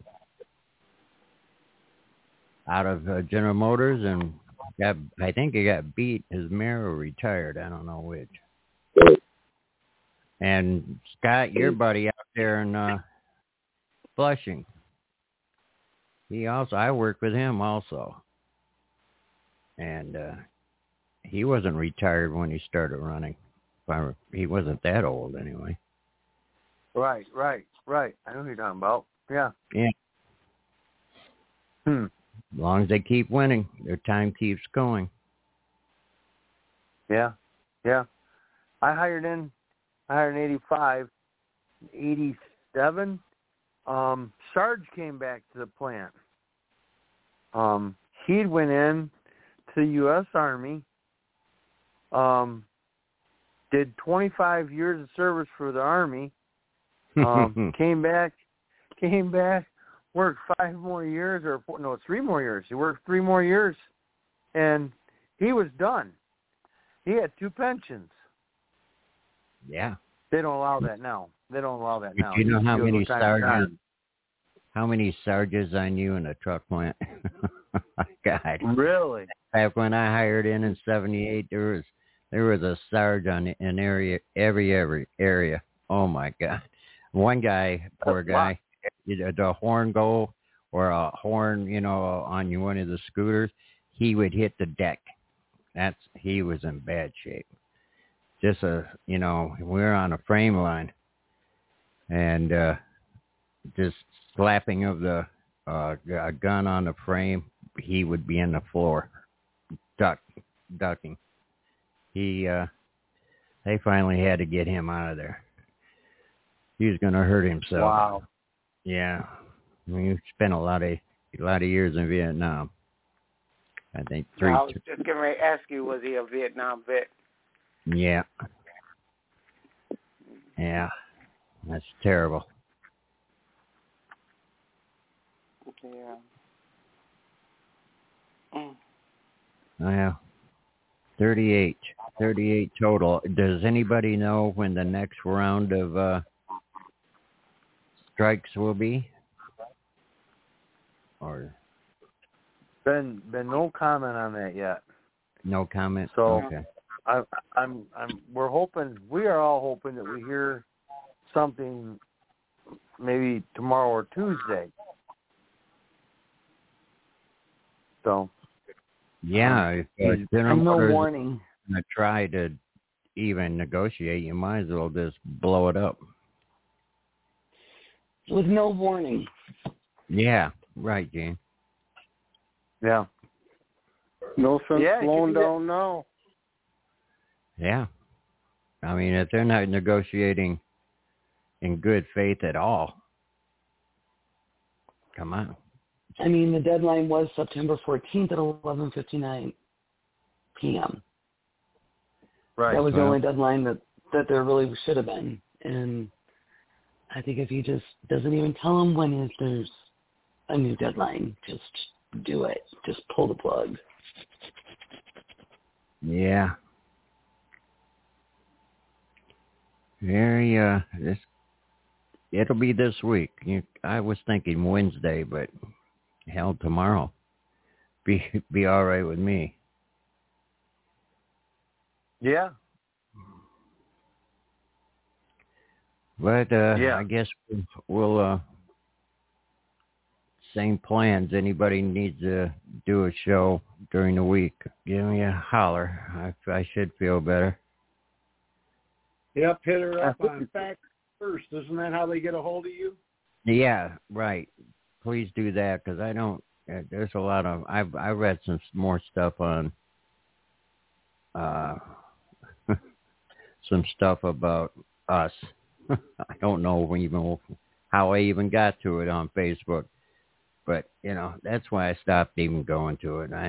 out of General Motors, and I think he got beat. His mayor retired. I don't know which. And Scott, your buddy out there in Flushing, I worked with him also. And he wasn't retired when he started running. He wasn't that old anyway. Right. I know who you're talking about. Yeah. As long as they keep winning, their time keeps going. Yeah. I hired in 85, 87. Sarge came back to the plant. He went in to the U.S. Army, did 25 years of service for the Army, came back, worked 5 more years, 3 more years. He worked 3 more years, and he was done. He had 2 pensions. Yeah. They don't allow that now. Do you know how many sergeants? How many sergeants I knew in a truck plant? God. Really? Back when I hired in '78, there was a sergeant in every area. Oh my God. One guy, poor guy, the horn go or a horn, on one of the scooters, he would hit the deck. He was in bad shape. Just we're on a frame line, and just slapping of the a gun on the frame, he would be in the floor, ducking. They finally had to get him out of there. He was going to hurt himself. Wow. Yeah, I mean, he spent a lot of years in Vietnam. I think 3. I was just getting ready to ask you, was he a Vietnam vet? Yeah. Yeah. That's terrible. Yeah. Yeah. 38 total. Does anybody know when the next round of strikes will be? Or been no comment on that yet. No comment. So okay. We are all hoping that we hear something maybe tomorrow or Tuesday. So yeah, if no warning. To try to even negotiate, you might as well just blow it up. With no warning. Yeah, right, Gene. Yeah. No sense slowing down now. Yeah. I mean, if they're not negotiating in good faith at all, come on. I mean, the deadline was September 14th at 11:59 p.m. Right. That was the only deadline that there really should have been. And I think if he just doesn't even tell them when there's a new deadline, just do it. Just pull the plug. Yeah. Very, it'll be this week. I was thinking Wednesday, but hell, tomorrow. Be all right with me. Yeah. But, I guess we'll same plans. Anybody needs to do a show during the week, give me a holler. I should feel better. Yep, hit her up on Fact First. Isn't that how they get a hold of you? Yeah, right. Please do that, because I don't. There's a lot of. I read some more stuff on. Some stuff about us. I don't know even how I even got to it on Facebook, but that's why I stopped even going to it.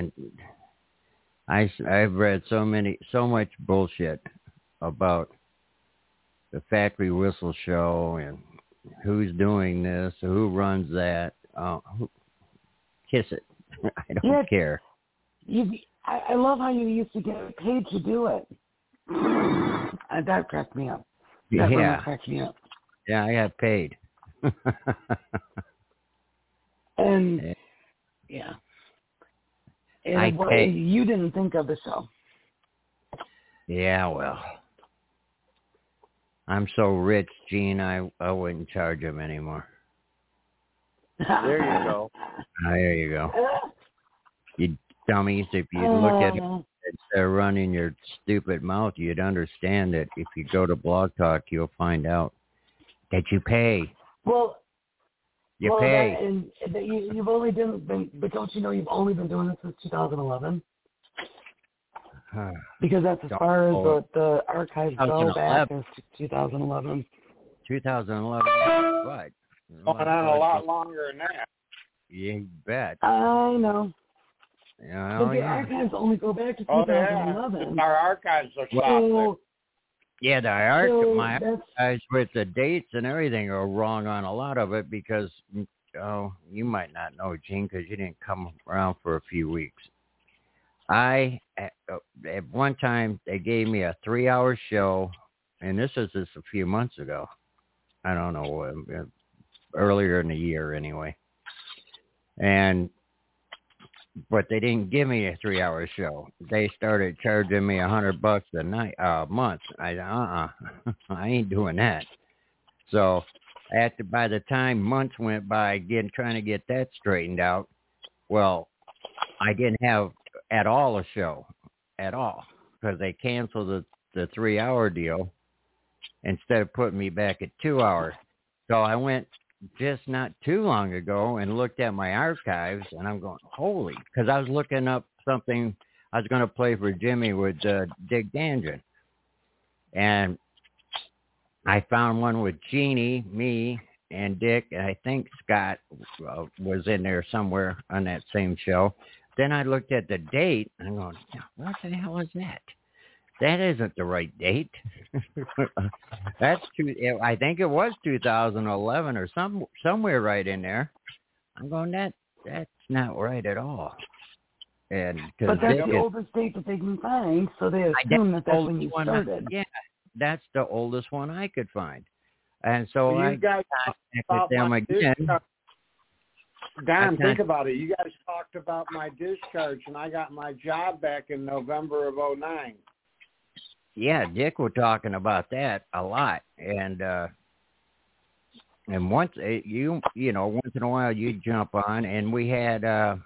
I've read so much bullshit about the Factory Whistle show and who's doing this, who runs that. Kiss it. I don't care. I love how you used to get paid to do it. That cracked me up. That really cracked me up. Yeah, I got paid. And yeah. And you didn't think of the show. Yeah, well. I'm so rich, Gene, I wouldn't charge him anymore. There you go. There you go. You dummies, if you look at it instead of running your stupid mouth, you'd understand that if you go to Blog Talk, you'll find out that you pay. Well, You pay. You've only been, but don't you know you've only been doing this since 2011? Because that's as far as the archives go back as 2011. 2011, what? Going on a lot longer than that. You bet. I know. Yeah, but the archives only go back to 2011. Our archives are so, yeah, my archives with the dates and everything are wrong on a lot of it because, you might not know, Gene, because you didn't come around for a few weeks. At one time, they gave me a 3-hour show, and this is just a few months ago. I don't know, earlier in the year anyway. But they didn't give me a 3-hour show. They started charging me $100 a month. I ain't doing that. So by the time months went by trying to get that straightened out, well, I didn't have at all a show at all because they canceled the 3-hour deal instead of putting me back at 2 hours. So I went just not too long ago and looked at my archives, and I'm going, holy, because I was looking up something I was going to play for Jimmy with Dick Danjan. And I found one with Jeannie, me, and Dick, and I think Scott was in there somewhere on that same show. Then I looked at the date, and I'm going, what the hell is that? That isn't the right date. I think it was 2011 or somewhere right in there. I'm going, that's not right at all. But that's the oldest date that they can find, so they assume that's when you started. Yeah, that's the oldest one I could find. And so I contacted them again. Don, think about it. You guys talked about my discharge, and I got my job back in November of 2009. Yeah, Dick was talking about that a lot, and once once in a while you jump on, and we had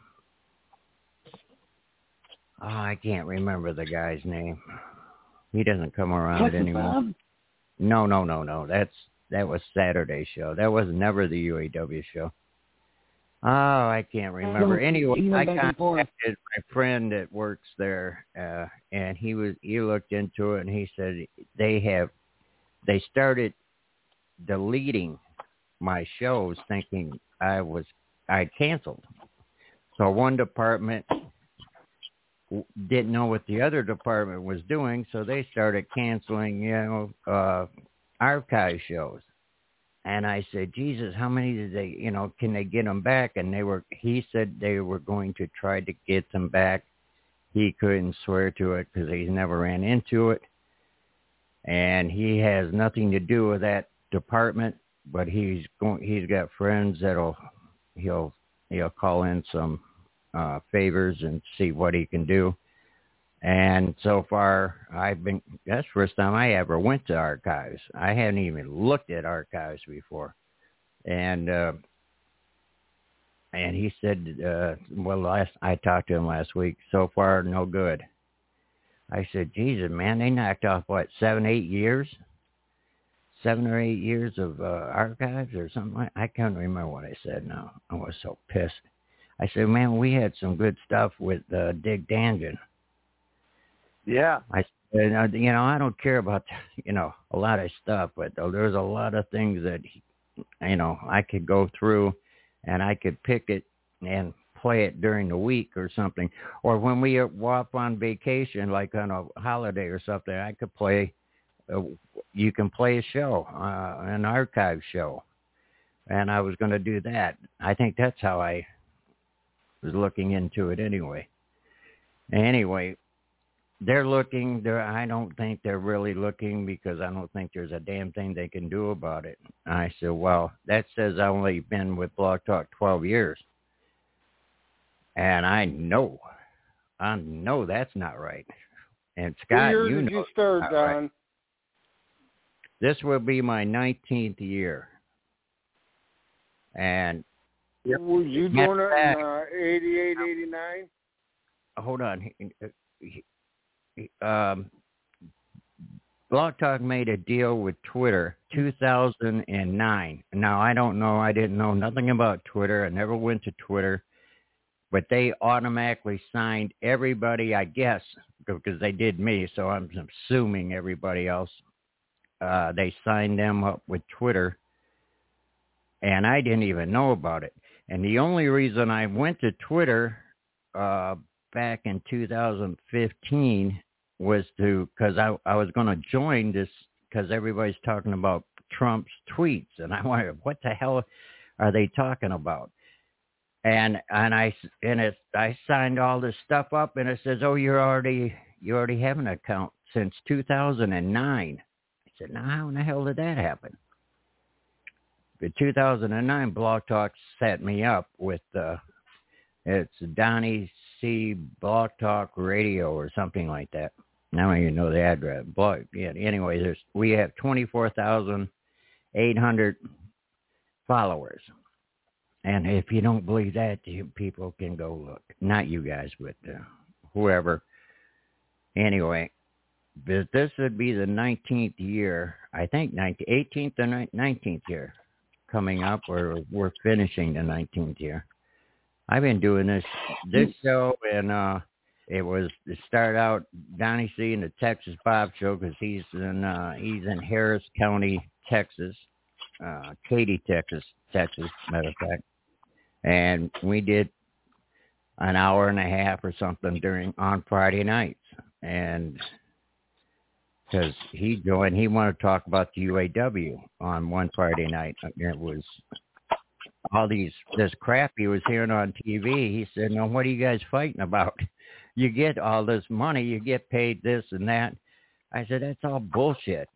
I can't remember the guy's name. He doesn't come around anymore. No. That was Saturday's show. That was never the UAW show. Oh, I can't remember. Anyway, I contacted my friend that works there, and he looked into it, and he said they started deleting my shows, thinking I canceled. So one department didn't know what the other department was doing, so they started canceling, archive shows. And I said, Jesus, how many did they, can they get them back? And he said they were going to try to get them back. He couldn't swear to it because he never ran into it. And he has nothing to do with that department, but he's got friends he'll call in some favors and see what he can do. And so far, that's the first time I ever went to archives. I hadn't even looked at archives before. And he said, I talked to him last week. So far, no good. I said, Jesus, man, they knocked off, 7 or 8 years? 7 or 8 years of archives or something? I can't remember what I said now. I was so pissed. I said, man, we had some good stuff with Dick Danjan. Yeah. I don't care about, a lot of stuff, but there's a lot of things that, I could go through and I could pick it and play it during the week or something. Or when we walk on vacation, like on a holiday or something, I could play, you can play a show, an archive show. And I was going to do that. I think that's how I was looking into it anyway. Anyway, they're looking. I don't think they're really looking because I don't think there's a damn thing they can do about it. I said, well, that says I've only been with Blog Talk 12 years. And I know that's not right. And Scott, what year did you start, Don? Right. This will be my 19th year. And were you doing it in 88, 89? Hold on. Blog Talk made a deal with Twitter 2009. Now, I don't know. I didn't know nothing about Twitter. I never went to Twitter. But they automatically signed everybody, I guess, because they did me, so I'm assuming everybody else. They signed them up with Twitter, and I didn't even know about it. And the only reason I went to Twitter back in 2015 was because I was going to join this because everybody's talking about Trump's tweets, and I wondered, what the hell are they talking about? And I signed all this stuff up, and it says, oh, you already have an account since 2009. I said, now how in the hell did that happen? In 2009, Blog Talk set me up with it's Donnie C. Blog Talk Radio or something like that. I don't even know the address. Anyway, we have 24,800 followers. And if you don't believe that, people can go look. Not you guys, but whoever. Anyway, this would be the 19th year, I think 18th or 19th year coming up, or we're finishing the 19th year. I've been doing this show, and it started out Donnie C. and the Texas Bob Show, because he's in Harris County, Texas, Katy, Texas, matter of fact. And we did an hour and a half or something on Friday nights. And because he joined, he wanted to talk about the UAW on one Friday night. It was all this crap he was hearing on TV. He said, no, what are you guys fighting about? You get all this money, you get paid this and that. I said, that's all bullshit.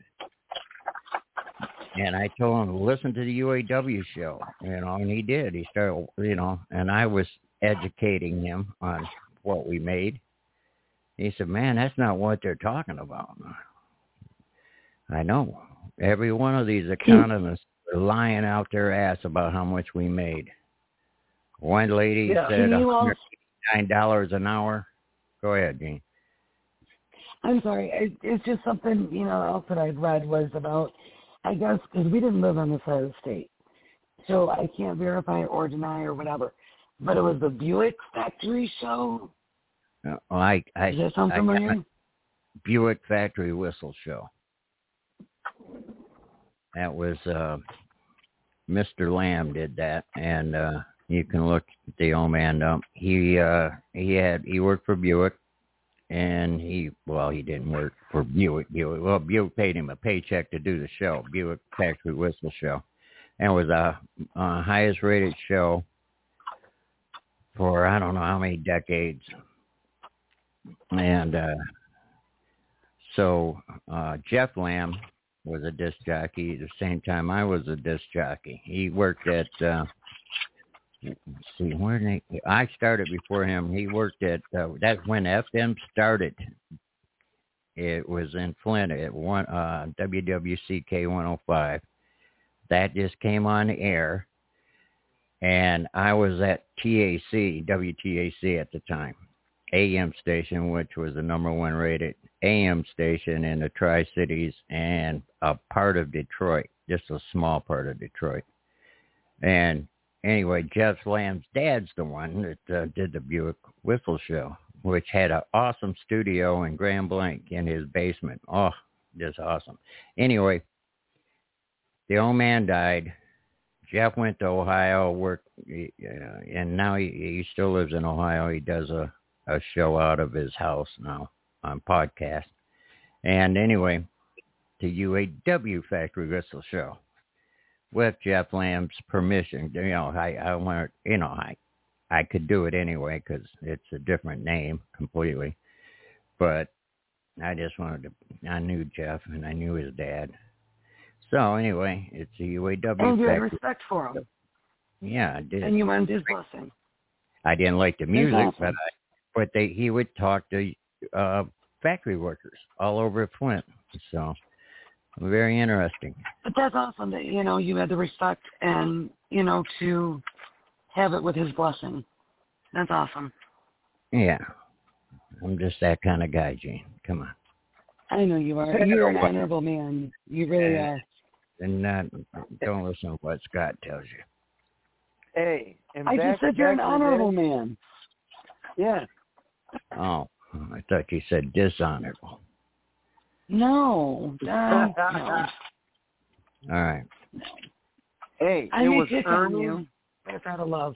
And I told him to listen to the UAW show, and he did. He started, and I was educating him on what we made. He said, man, that's not what they're talking about. I know. Every one of these economists are lying out their ass about how much we made. One lady said $109 an hour. Go ahead, Gene. I'm sorry. It's just something, else that I'd read was about, I guess, because we didn't live on this side of the state, so I can't verify or deny or whatever. But it was the Buick Factory Show. Does that sound familiar? Buick Factory Whistle Show. That was Mr. Lamb did that, and you can look the old man up. He worked for Buick. And he didn't work for Buick. Well, Buick paid him a paycheck to do the show, Buick Factory Whistle Show. And it was a highest rated show for I don't know how many decades. And so Jeff Lamb was a disc jockey at the same time I was a disc jockey. He worked at... I started before him. He worked at, that's when FM started. It was in Flint at WWCK 105. That just came on the air. And I was at WTAC at the time, AM station, which was the number one rated AM station in the Tri-Cities and a part of Detroit, just a small part of Detroit. And anyway, Jeff Lamb's dad's the one that did the Buick Whistle Show, which had an awesome studio in Grand Blanc in his basement. Oh, just awesome. Anyway, the old man died. Jeff went to Ohio, worked, and now he still lives in Ohio. He does a show out of his house now on podcast. And anyway, the UAW Factory Whistle Show. With Jeff Lamb's permission, I could do it anyway because it's a different name completely. But I just I knew Jeff and I knew his dad. So anyway, it's a UAW. And you had respect for him. Yeah, I did. And you wanted his blessing. I didn't like the music, but he would talk to factory workers all over Flint. So very interesting. But that's awesome that, you had the respect and, to have it with his blessing. That's awesome. Yeah. I'm just that kind of guy, Gene. Come on. I know you are. You're an honorable man. You really are. And don't listen to what Scott tells you. Hey, and I just said you're an honorable man. Yeah. Oh, I thought you said dishonorable. No. No. All right. Hey, I it may was pick on Ernie. you. It's out of love.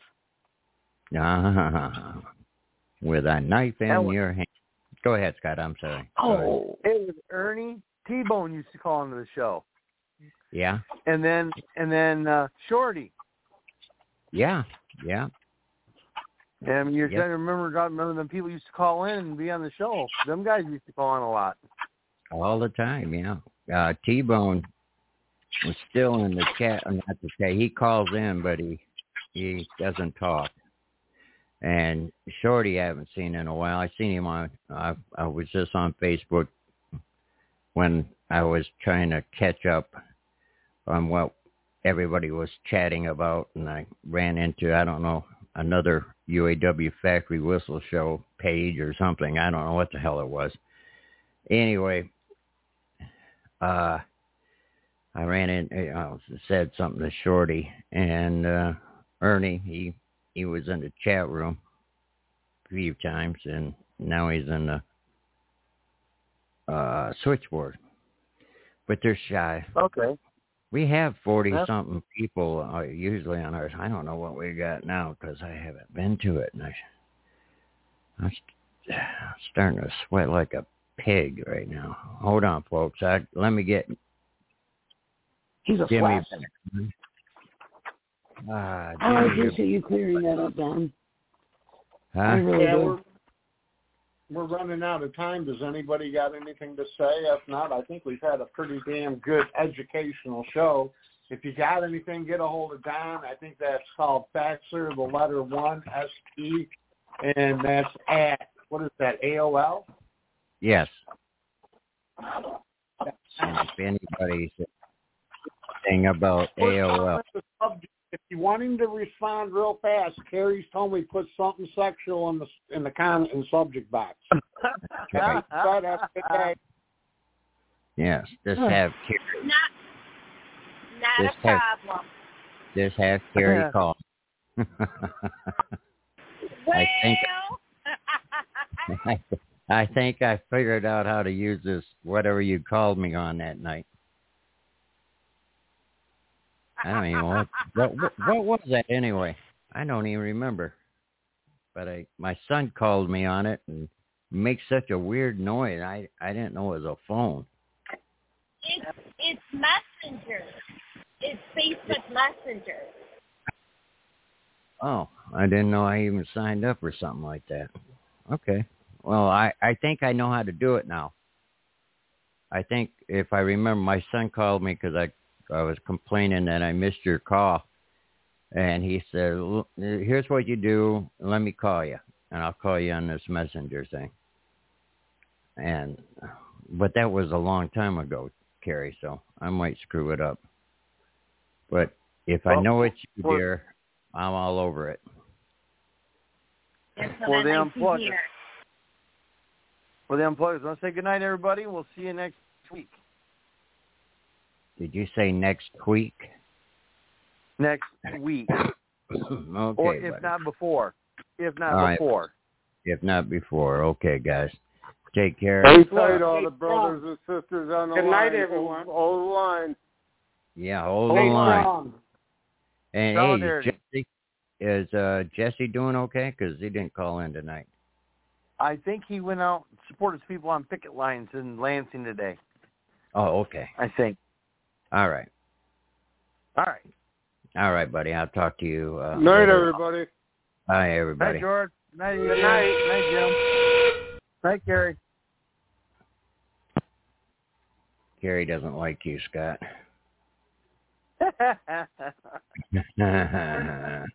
With a knife in your hand. Go ahead, Scott. I'm sorry. Oh. It was Ernie. T-Bone used to call into the show. Yeah. And then Shorty. Yeah. And you're trying to remember them people used to call in and be on the show. Them guys used to call in a lot. All the time, yeah. T-Bone was still in the chat. Not the chat. He calls in, but he doesn't talk. And Shorty I haven't seen in a while. I seen him on, I was just on Facebook when I was trying to catch up on what everybody was chatting about, and I ran into, I don't know, another UAW Factory Whistle Show page or something. I don't know what the hell it was. Anyway, I ran in, said something to Shorty, and Ernie, he was in the chat room a few times, and now he's in the switchboard. But they're shy. Okay. We have 40-something people usually on ours. I don't know what we got now because I haven't been to it. And I'm starting to sweat like a pig right now. Hold on, folks. Let me get He's a Jimmy. I appreciate you clearing that up, Don. Huh? I really do. We're running out of time. Does anybody got anything to say? If not, I think we've had a pretty damn good educational show. If you got anything, get a hold of Don. I think that's called Faxer, the letter 1, ST, and that's at, what is that, AOL? Yes. And if anybody's saying about AOL. If you want him to respond real fast, Carrie's told me put something sexual in the subject box. Right. Have a good day. Yes, just have Carrie. Not a problem. Just have Carrie call. I think I figured out how to use this, whatever you called me on that night. I don't even know what was that anyway. I don't even remember. But my son called me on it and makes such a weird noise. I didn't know it was a phone. It's Messenger. It's Facebook Messenger. Oh, I didn't know I even signed up for something like that. Okay. Well, I think I know how to do it now. I think if I remember, my son called me because I was complaining that I missed your call. And he said, here's what you do. Let me call you. And I'll call you on this messenger thing. But that was a long time ago, Carrie, so I might screw it up. But if I know it's you, dear, I'm all over it. For the unplugged. For the unplugged. Let's say goodnight, everybody. We'll see you next week. Did you say next week? Next week. Okay, or if buddy. not before. If not all before. Right. If not before. Okay, guys. Take care. Hey, tight, all the brothers and sisters on the line. Good night, everyone. Hold the line. Yeah, hold the line. And Solidarity. hey, is Jesse doing okay? Because he didn't call in tonight. I think he went out and supported his people on picket lines in Lansing today. Oh, okay. I think. All right. All right. All right, buddy. I'll talk to you. Night, later. everybody. Bye, everybody. Night, George. Night, Good night. Night, Jim. Night, Gary. Gary doesn't like you, Scott.